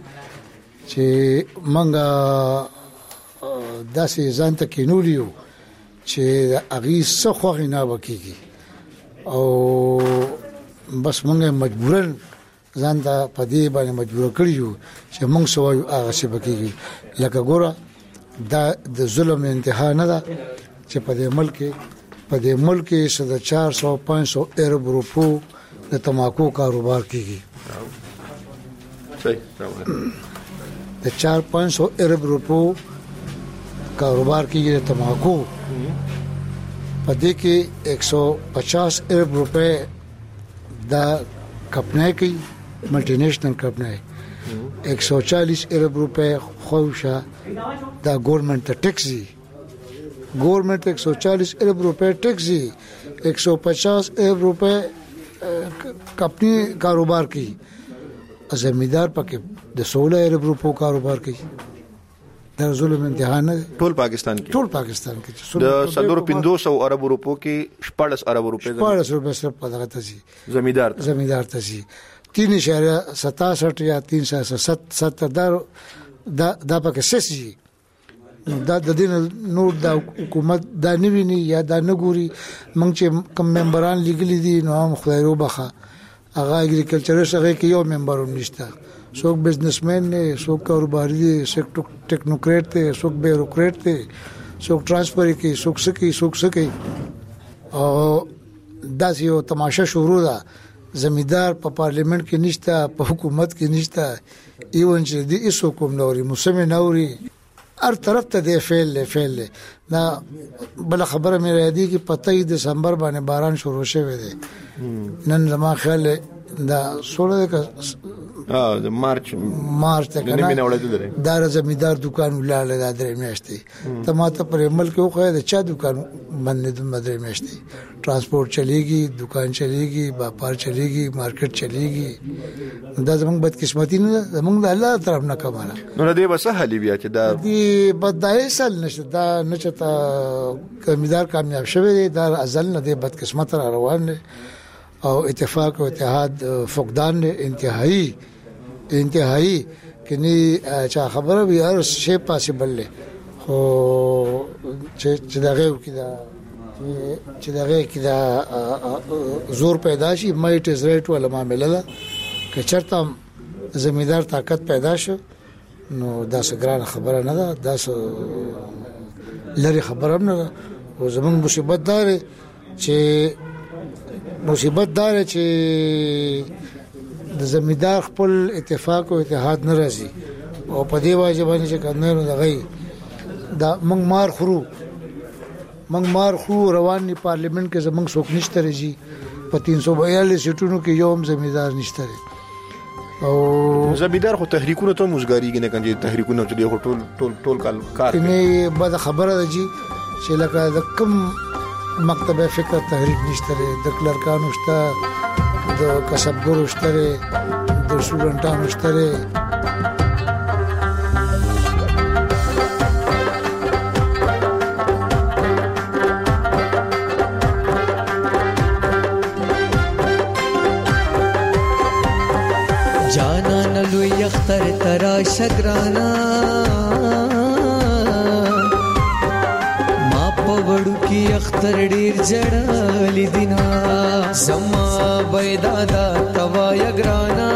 چې منګه داسې ځان ته کینولیو چې اغي څخه غنا وکيږي او بس موږ مجبورن ځان ته پدې باندې مجبور کړیو چې موږ سوایو هغه څه وکيږي لکه ګوره دا د ظلم انتها نه ده چې پدې ملک پدې ملک سره چار سو پنځ سو ارب روپو د تماکو کاروبار کیږي صحیح د چار پنځ سو ارب روپو کاروبار کیږي د تماکو پدې کې ایک سو پچاس ارب روپے دا کمپنی کی ملٹی نیشنل کمپنی ایک سو چالیس ارب روپے خوشا دا گورنمنٹ ته ټیکس دی گورنمنٹ ایک سو چالیس ارب روپے ټیکس دی ایک سو پچاس ارب روپے کمپنی کاروبار کی زمیندار پکې د سولہ ارب روپو کاروبار کی دا ظلم امتحان ټول پاکستان کې ټول پاکستان کې د سلور پنځوس او ارب روپو کې شپږ ارب روپے شپږ روپے صرف پدغه تاسي زمیندار زمیندار تاسي तीन इशारा सतासठ या तीन सौ सत सत्तर دا دا پکې سسي دا د دین نور د حکومت دا نویني یا دا نګوري مونږ چې کم ممبران لګلې دي نو هم خدای رو بخا هغه اګریکلچرست هغه کې یو ممبر هم نشته څوک بزنسمن نه څوک کاروباري دي څوک ټیکنوکریټ دي څوک بیوروکریټ دي څوک ټرانسفر کوي څوک سکی څوک سکی او دا یو تماشا شروع ده زمیندار په پارلیمنت کې نشته په حکومت کې نشته ایون چې د ایسو کوم نوري موسمه نوري هر طرف ته دی فعل فعل دا بل خبره مې را دي چې پته دسمبر باندې باران شروع شوه دی نن زما خیال دا سولہ ها د مارچ مارچ ته کنه دا زمیندار دکان ولاله دا درې میاشتې ته ماته پر عمل کې خو دا چا دکان باندې د مدرې میاشتې ट्रांसपोर्ट चलेगी दुकान चलेगी व्यापार चलेगी मार्केट चलेगी دا زمونږ بدقسمتي نه زمونږ د الله طرف نه کماله نو دې بس حالي بیا چې دا دې بدای سل نشته دا نشته کمیدار کامیاب شوه دا ازل نه دې بدقسمت را روان او اتفاق او اتحاد فقدان انتهایی انتهایی کني چا خبره وي هر شی پاسبل له خو چې دغه کې دا چې دغه کې دا زور پیدا شي مایټ از رائټ ولا معاملې ده که چرته زمیندار طاقت پیدا شو نو دا څنګه خبره نه ده دا لري خبره نه ده او زمونږ مصیبت دار چې مصیبت دار چې د زمیندار خپل اتفاق او اتحاد نه راځي او په دې واجب باندې چې کنه دغه دا موږ مار خورو موږ مار خورو رواني پارلیمنت کې زمونږ څوک نشته رږي په تین سو بیالیس سیټونو کې یو هم زمیندار نشته او زمیندار خو تحریکونو ته مزګاریږي نه کنه تحریکونو چې ټول ټول ټول کار نه بد خبره ده جی چې لکه د کم مکتبه فکر تحریک نشته د کلرکانو شته د کسبګرو شته د سټوډنټانو شته جانا نلو یختر ترا شگرانا ما پوڑو کی اختر ډیر جړالی دینا سما بيدادا توا یگرانا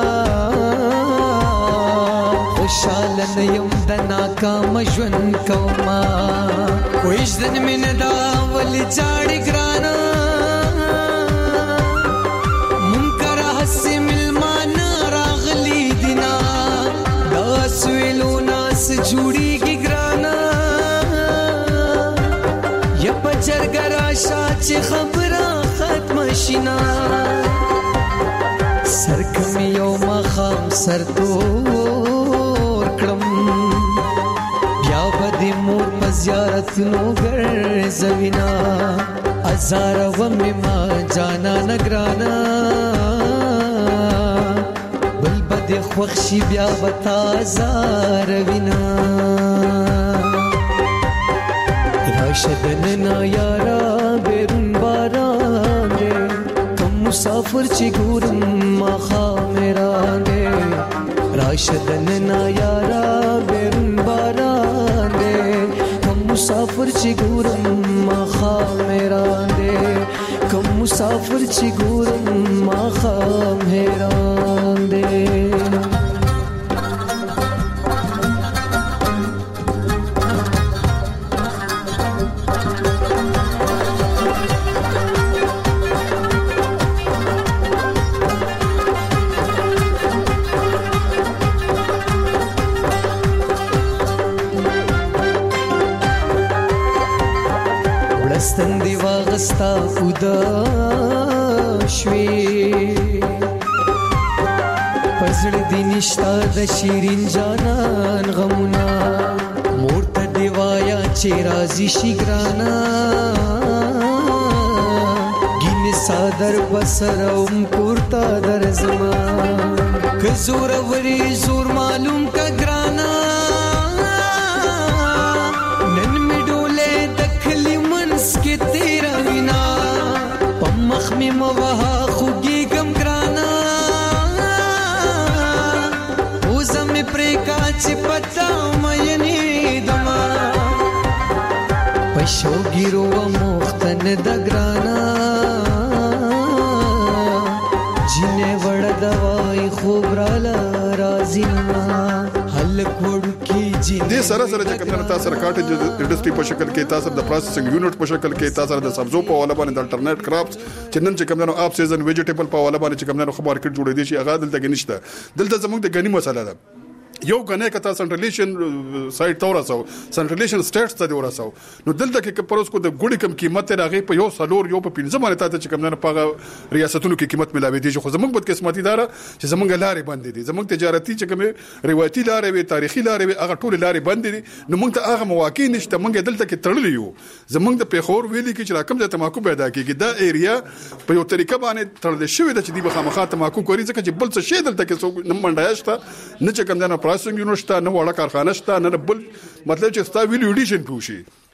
خوشال نیم د ناکام ژوند کوما کوئی ځن من دا ول چاړي ګرانا منکر حس سویلو ناس جوړی کی ګرانا یا پچر ګرا شاچ خبره ختم شینا سرکم یو مخام سر تور کړم بیا بدی مور مزیارت نو ګر زوینا ازار و ما جانا نگرانا د خوښي بیا وتا زار وینا راشدن نا یارا بیرون باران دے کم مسافر چی ګورم ما خا میرا دے راشدن نا یارا بیرون باران دے کم مسافر چی ګورم ما خا میرا دے کم مسافر چی ګورم ما خا میرا دے ولستن دی واغستا خدا شوي پزړ دی نشتا د شیرین جانان غمنا مورته دی وایا چې رازي شي ګرانا ګین صادر بسروم کوړتا درزما ک زور وری زور معلوم کا ګرانا نن می ډوله دخلی منس کې تیرا وینا پمخ می موها خوږی ګم ګرانا چې پتا مې دما پښو ګیرو مختن د ګرانا جنې وړ دوای خوب را رازینا حل کوړ کی جی دې سره سره چې کتنه تاسو راکټ انډستری په شکل کې تاسو د پروسیسینګ یونټ په شکل کې تاسو د سبزو په حواله باندې د الټرنیټ کراپس چې نن چې کومنه اپ سیزن ویجیټیبل په حواله باندې چې کومنه خو مارکیټ جوړې دي شي هغه دلته کې نشته دلته زموږ د غنی مسله ده یو غنه کته سنټرلیشن سایت تور اسو سنټرلیشن سټیټس ته دی ورسو نو دلته کې پروس کو د ګوډي کم قیمت راغی په یو سلور یو په پنځه باندې ته چې کوم نه پاغه ریاستونو کې قیمت ملاوي دي خو زمونږ بد قسمتي دار چې زمونږ لارې بند دي زمونږ تجارتي چې کوم روایتي لارې وي تاریخي لارې وي هغه ټول لارې بند دي نو موږ ته هغه مواقع نشته موږ دلته کې تړلې یو زمونږ د پیښور ویلي کې چې راکم د تماکو پیدا کیږي دا ایریا په یو طریقه باندې تړل شوی د چې دی بخامخا تماکو کوي ځکه چې بل څه شی دلته کې څو نه منډایشته نه چې کوم نه پروسیسینګ یونټ نه وړه کارخانه شته نه بل مطلب چې ستا ویلیو ایډیشن پوشي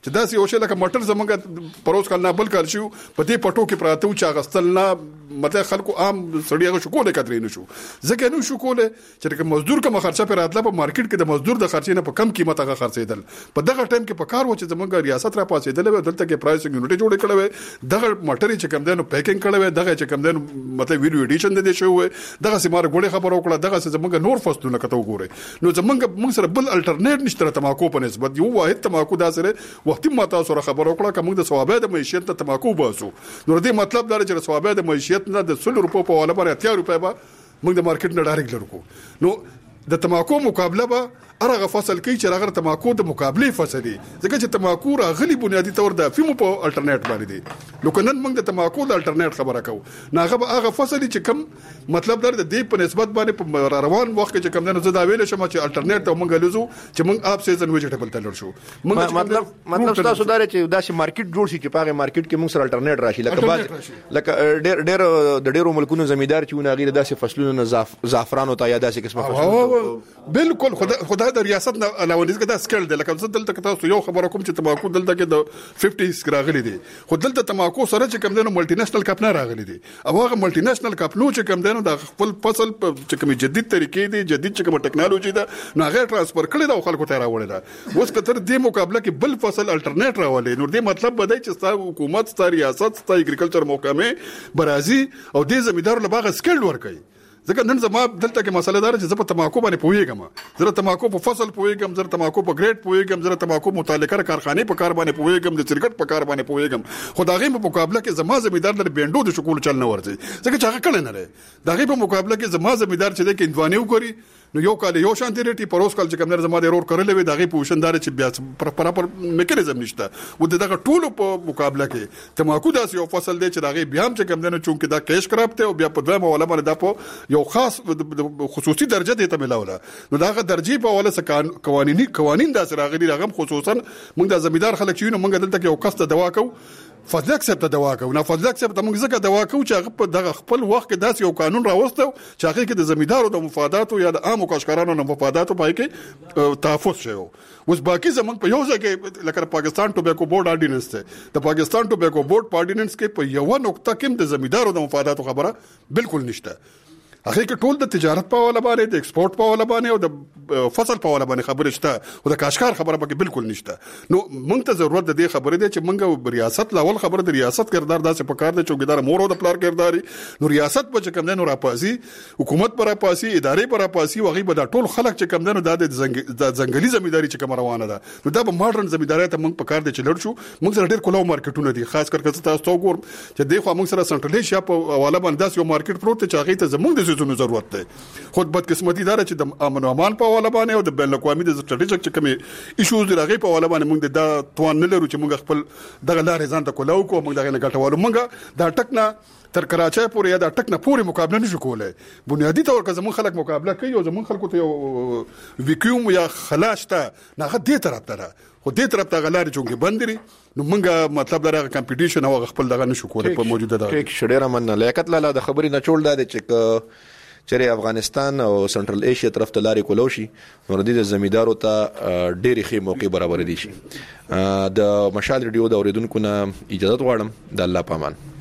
چې دا سي اوشه لکه مټر زمونږ پروس کال نه بل کال شو په دې پټو کې پراته و چې غستل نه مته خلکو عام سړی هغه شکول کترې نه شو ځکه نو شکول چې مزدور کوم خرچه پر راتله په مارکیټ کې د مزدور د خرچې نه په کم قیمت هغه خرڅېدل په دغه ټایم کې په کار و چې زمونږ ریاست را پاسېدل و دلته کې پرایسینګ یونټ جوړ کړو دغه مټر چې کم دنو پیکینګ کړو دغه چې کم دنو مطلب ویډیو ایډیشن د دې شو دغه سیمار غوړې خبر وکړه دغه زمونږ نور فصلونه کته وګوره نو زمونږ موږ سره بل الټرنیټ نشته تماکو په نسبت یو واحد تماکو دا سره وخت ماته سره خبر وکړه کوم د ثوابه د معیشت ته تماکو باسو نو دې مطلب دا چې ثوابه د معیشت نه د سل روپو په والا باندې اتیا روپے به موږ د مارکیټ نه ډایرکټ لرو نو د تماکو مقابله به ارغه فصل کې چې راغره تماکو د مقابله فصلي ځکه چې تماکو راغلي بنیادی تور د فیمو په الټرنیټ باندې دي نو کنن موږ د تماکو د الټرنیټ خبره کوو ناغه به هغه فصلي چې کم مطلب در د دې په نسبت باندې په روان وخت کې چې کم نه زدا ویل شم چې الټرنیټ ته موږ لزو چې موږ اپ سیزن ویجیټیبل تلل شو موږ مطلب مطلب تاسو دا چې داسې مارکیټ جوړ شي چې په مارکیټ کې موږ سره الټرنیټ راشي لکه بعض لکه ډېر ډېر د ډېرو ملکونو زمیدار چې ونه غیر داسې فصلونو نه زعفران او تا یا داسې قسمه فصلونه بالکل خدای د ریاست نه علاوه دې دا سکیل دی لکه دلته تاسو یو خبره کوم چې تماکو دلته کې د پنځه راغلي دي خو دلته تماکو سره چې کم دنو ملټي نېشنل کپ نه راغلي دي او هغه ملټي نېشنل کپ نو چې کم دنو د خپل فصل چې کوم جدید طریقې دي جدید چې کوم ټکنالوژي ده نو هغه ترانسفر کړي دا خلکو ته راوړي دا اوس کتر دې مقابله کې بل فصل الټرنیټ راولي نو دې مطلب بدای چې ستاسو حکومت ستاسو ریاست ستاسو اګریکلچر محکمه برازي او دې زمیدار لپاره سکیل ورکړي ځکه نن زما دلته کې مسله دار چې زه په تماکو باندې پوهیږم زه تماکو په فصل پوهیږم زه تماکو په ګریډ پوهیږم زه تماکو متعلقه کارخانه په کار باندې پوهیږم د سرکټ په کار باندې پوهیږم خو دا غي په مقابله کې زما زمیدار د بینډو د شکول چل نه ورځي ځکه چې هغه کله نه لري دا غي په مقابله کې زما زمیدار چې د کې اندوانه وکړي نو یو کال یو شانتي ریټي پروس کال چې کوم در زما د رور کړلې وي دا غي پوښتندار چې بیا پر پر میکانیزم نشته و دغه ټولو په مقابله کې تماکو داس یو فصل دی چې دا غي بیا هم چې کوم نه چونکه دا کیش کرابته او بیا په دوه ولا باندې دا په یو خاص خصوصي درجه ته ملاوله نو داغه درجه په اوله قوانيني قوانين داس راغلي راغم خصوصا موږ د زمیدار خلک چې نو موږ دلته یو کس ته دوا کو فضلک سبت دوا کو نه فضلک سبت موږ زکه دوا کو چې هغه په دغه خپل وخت کې داس یو قانون راوستو چې هغه کې د زمیدارو د مفاداتو یا د عامو کاشکارانو د مفاداتو پای کې تحفظ شوی اوس باقي زمونږ په یو ځای لکه پاکستان ټوباکو بورډ آرډیننس ته د پاکستان ټوباکو بورډ آرډیننس کې په یو نقطه کې د زمیدارو د مفاداتو خبره بالکل نشته هغه کې ټول د تجارت په والا باندې د ایکسپورت په والا باندې او د فصل په والا باندې خبره شته او د کاشکار خبره پکې بالکل نشته نو موږ ته ضرورت د دې خبره دی چې موږ ریاست لاول خبره د ریاست کردار داسې په کار د چوکیدار مور او د پلار کرداري نو ریاست په کوم دنو راپاسي حکومت پر راپاسي ادارې پر راپاسي وغي به د ټول خلک چې کوم دنو د ځنګلي زمیداری چې کوم روانه ده نو دا به ماډرن زمیداری ته موږ په کار دی چې لړ شو موږ سره ډېر کولاو مارکیټونه دي خاص کر کله تاسو وګور چې د خو موږ سره سنټرل ایشیا په حواله باندې داس یو مارکیټ پروت چې هغه ته زموږ د سيزونو ضرورت ده خود بدقسمتي دار چې د امن او امان په والا باندې او د بین الاقوامي د سټریټیک چې کومي ایشوز راغي په والا باندې موږ د توان نه لرو چې موږ خپل دغه لارې ځان ته کولاو کو موږ دغه نه ګټوالو موږ دا ټکنه تر کراچۍ پورې یا د ټکنه پورې مقابله نشو کولای بنیادی تور که زمون خلک مقابله کوي او زمون خلکو ته یو ویکیوم یا خلاشته نه دې طرف ته خو دې طرف ته غلارې چونګې بندري نو موږ مطلب دغه کمپټیشن او خپل دغه نشو کولای په موجوده ده ټیک شډیر من لیاقت لاله د خبرې نه چول ده چې چېرې افغانستان او سنټرل ایشیا طرف ته لارې کولو شي نو د زمیدارو ته ډېرې ښې موقع برابر دي شي د مشال ریډیو د اوریدونکو نه اجازه غواړم د الله پامان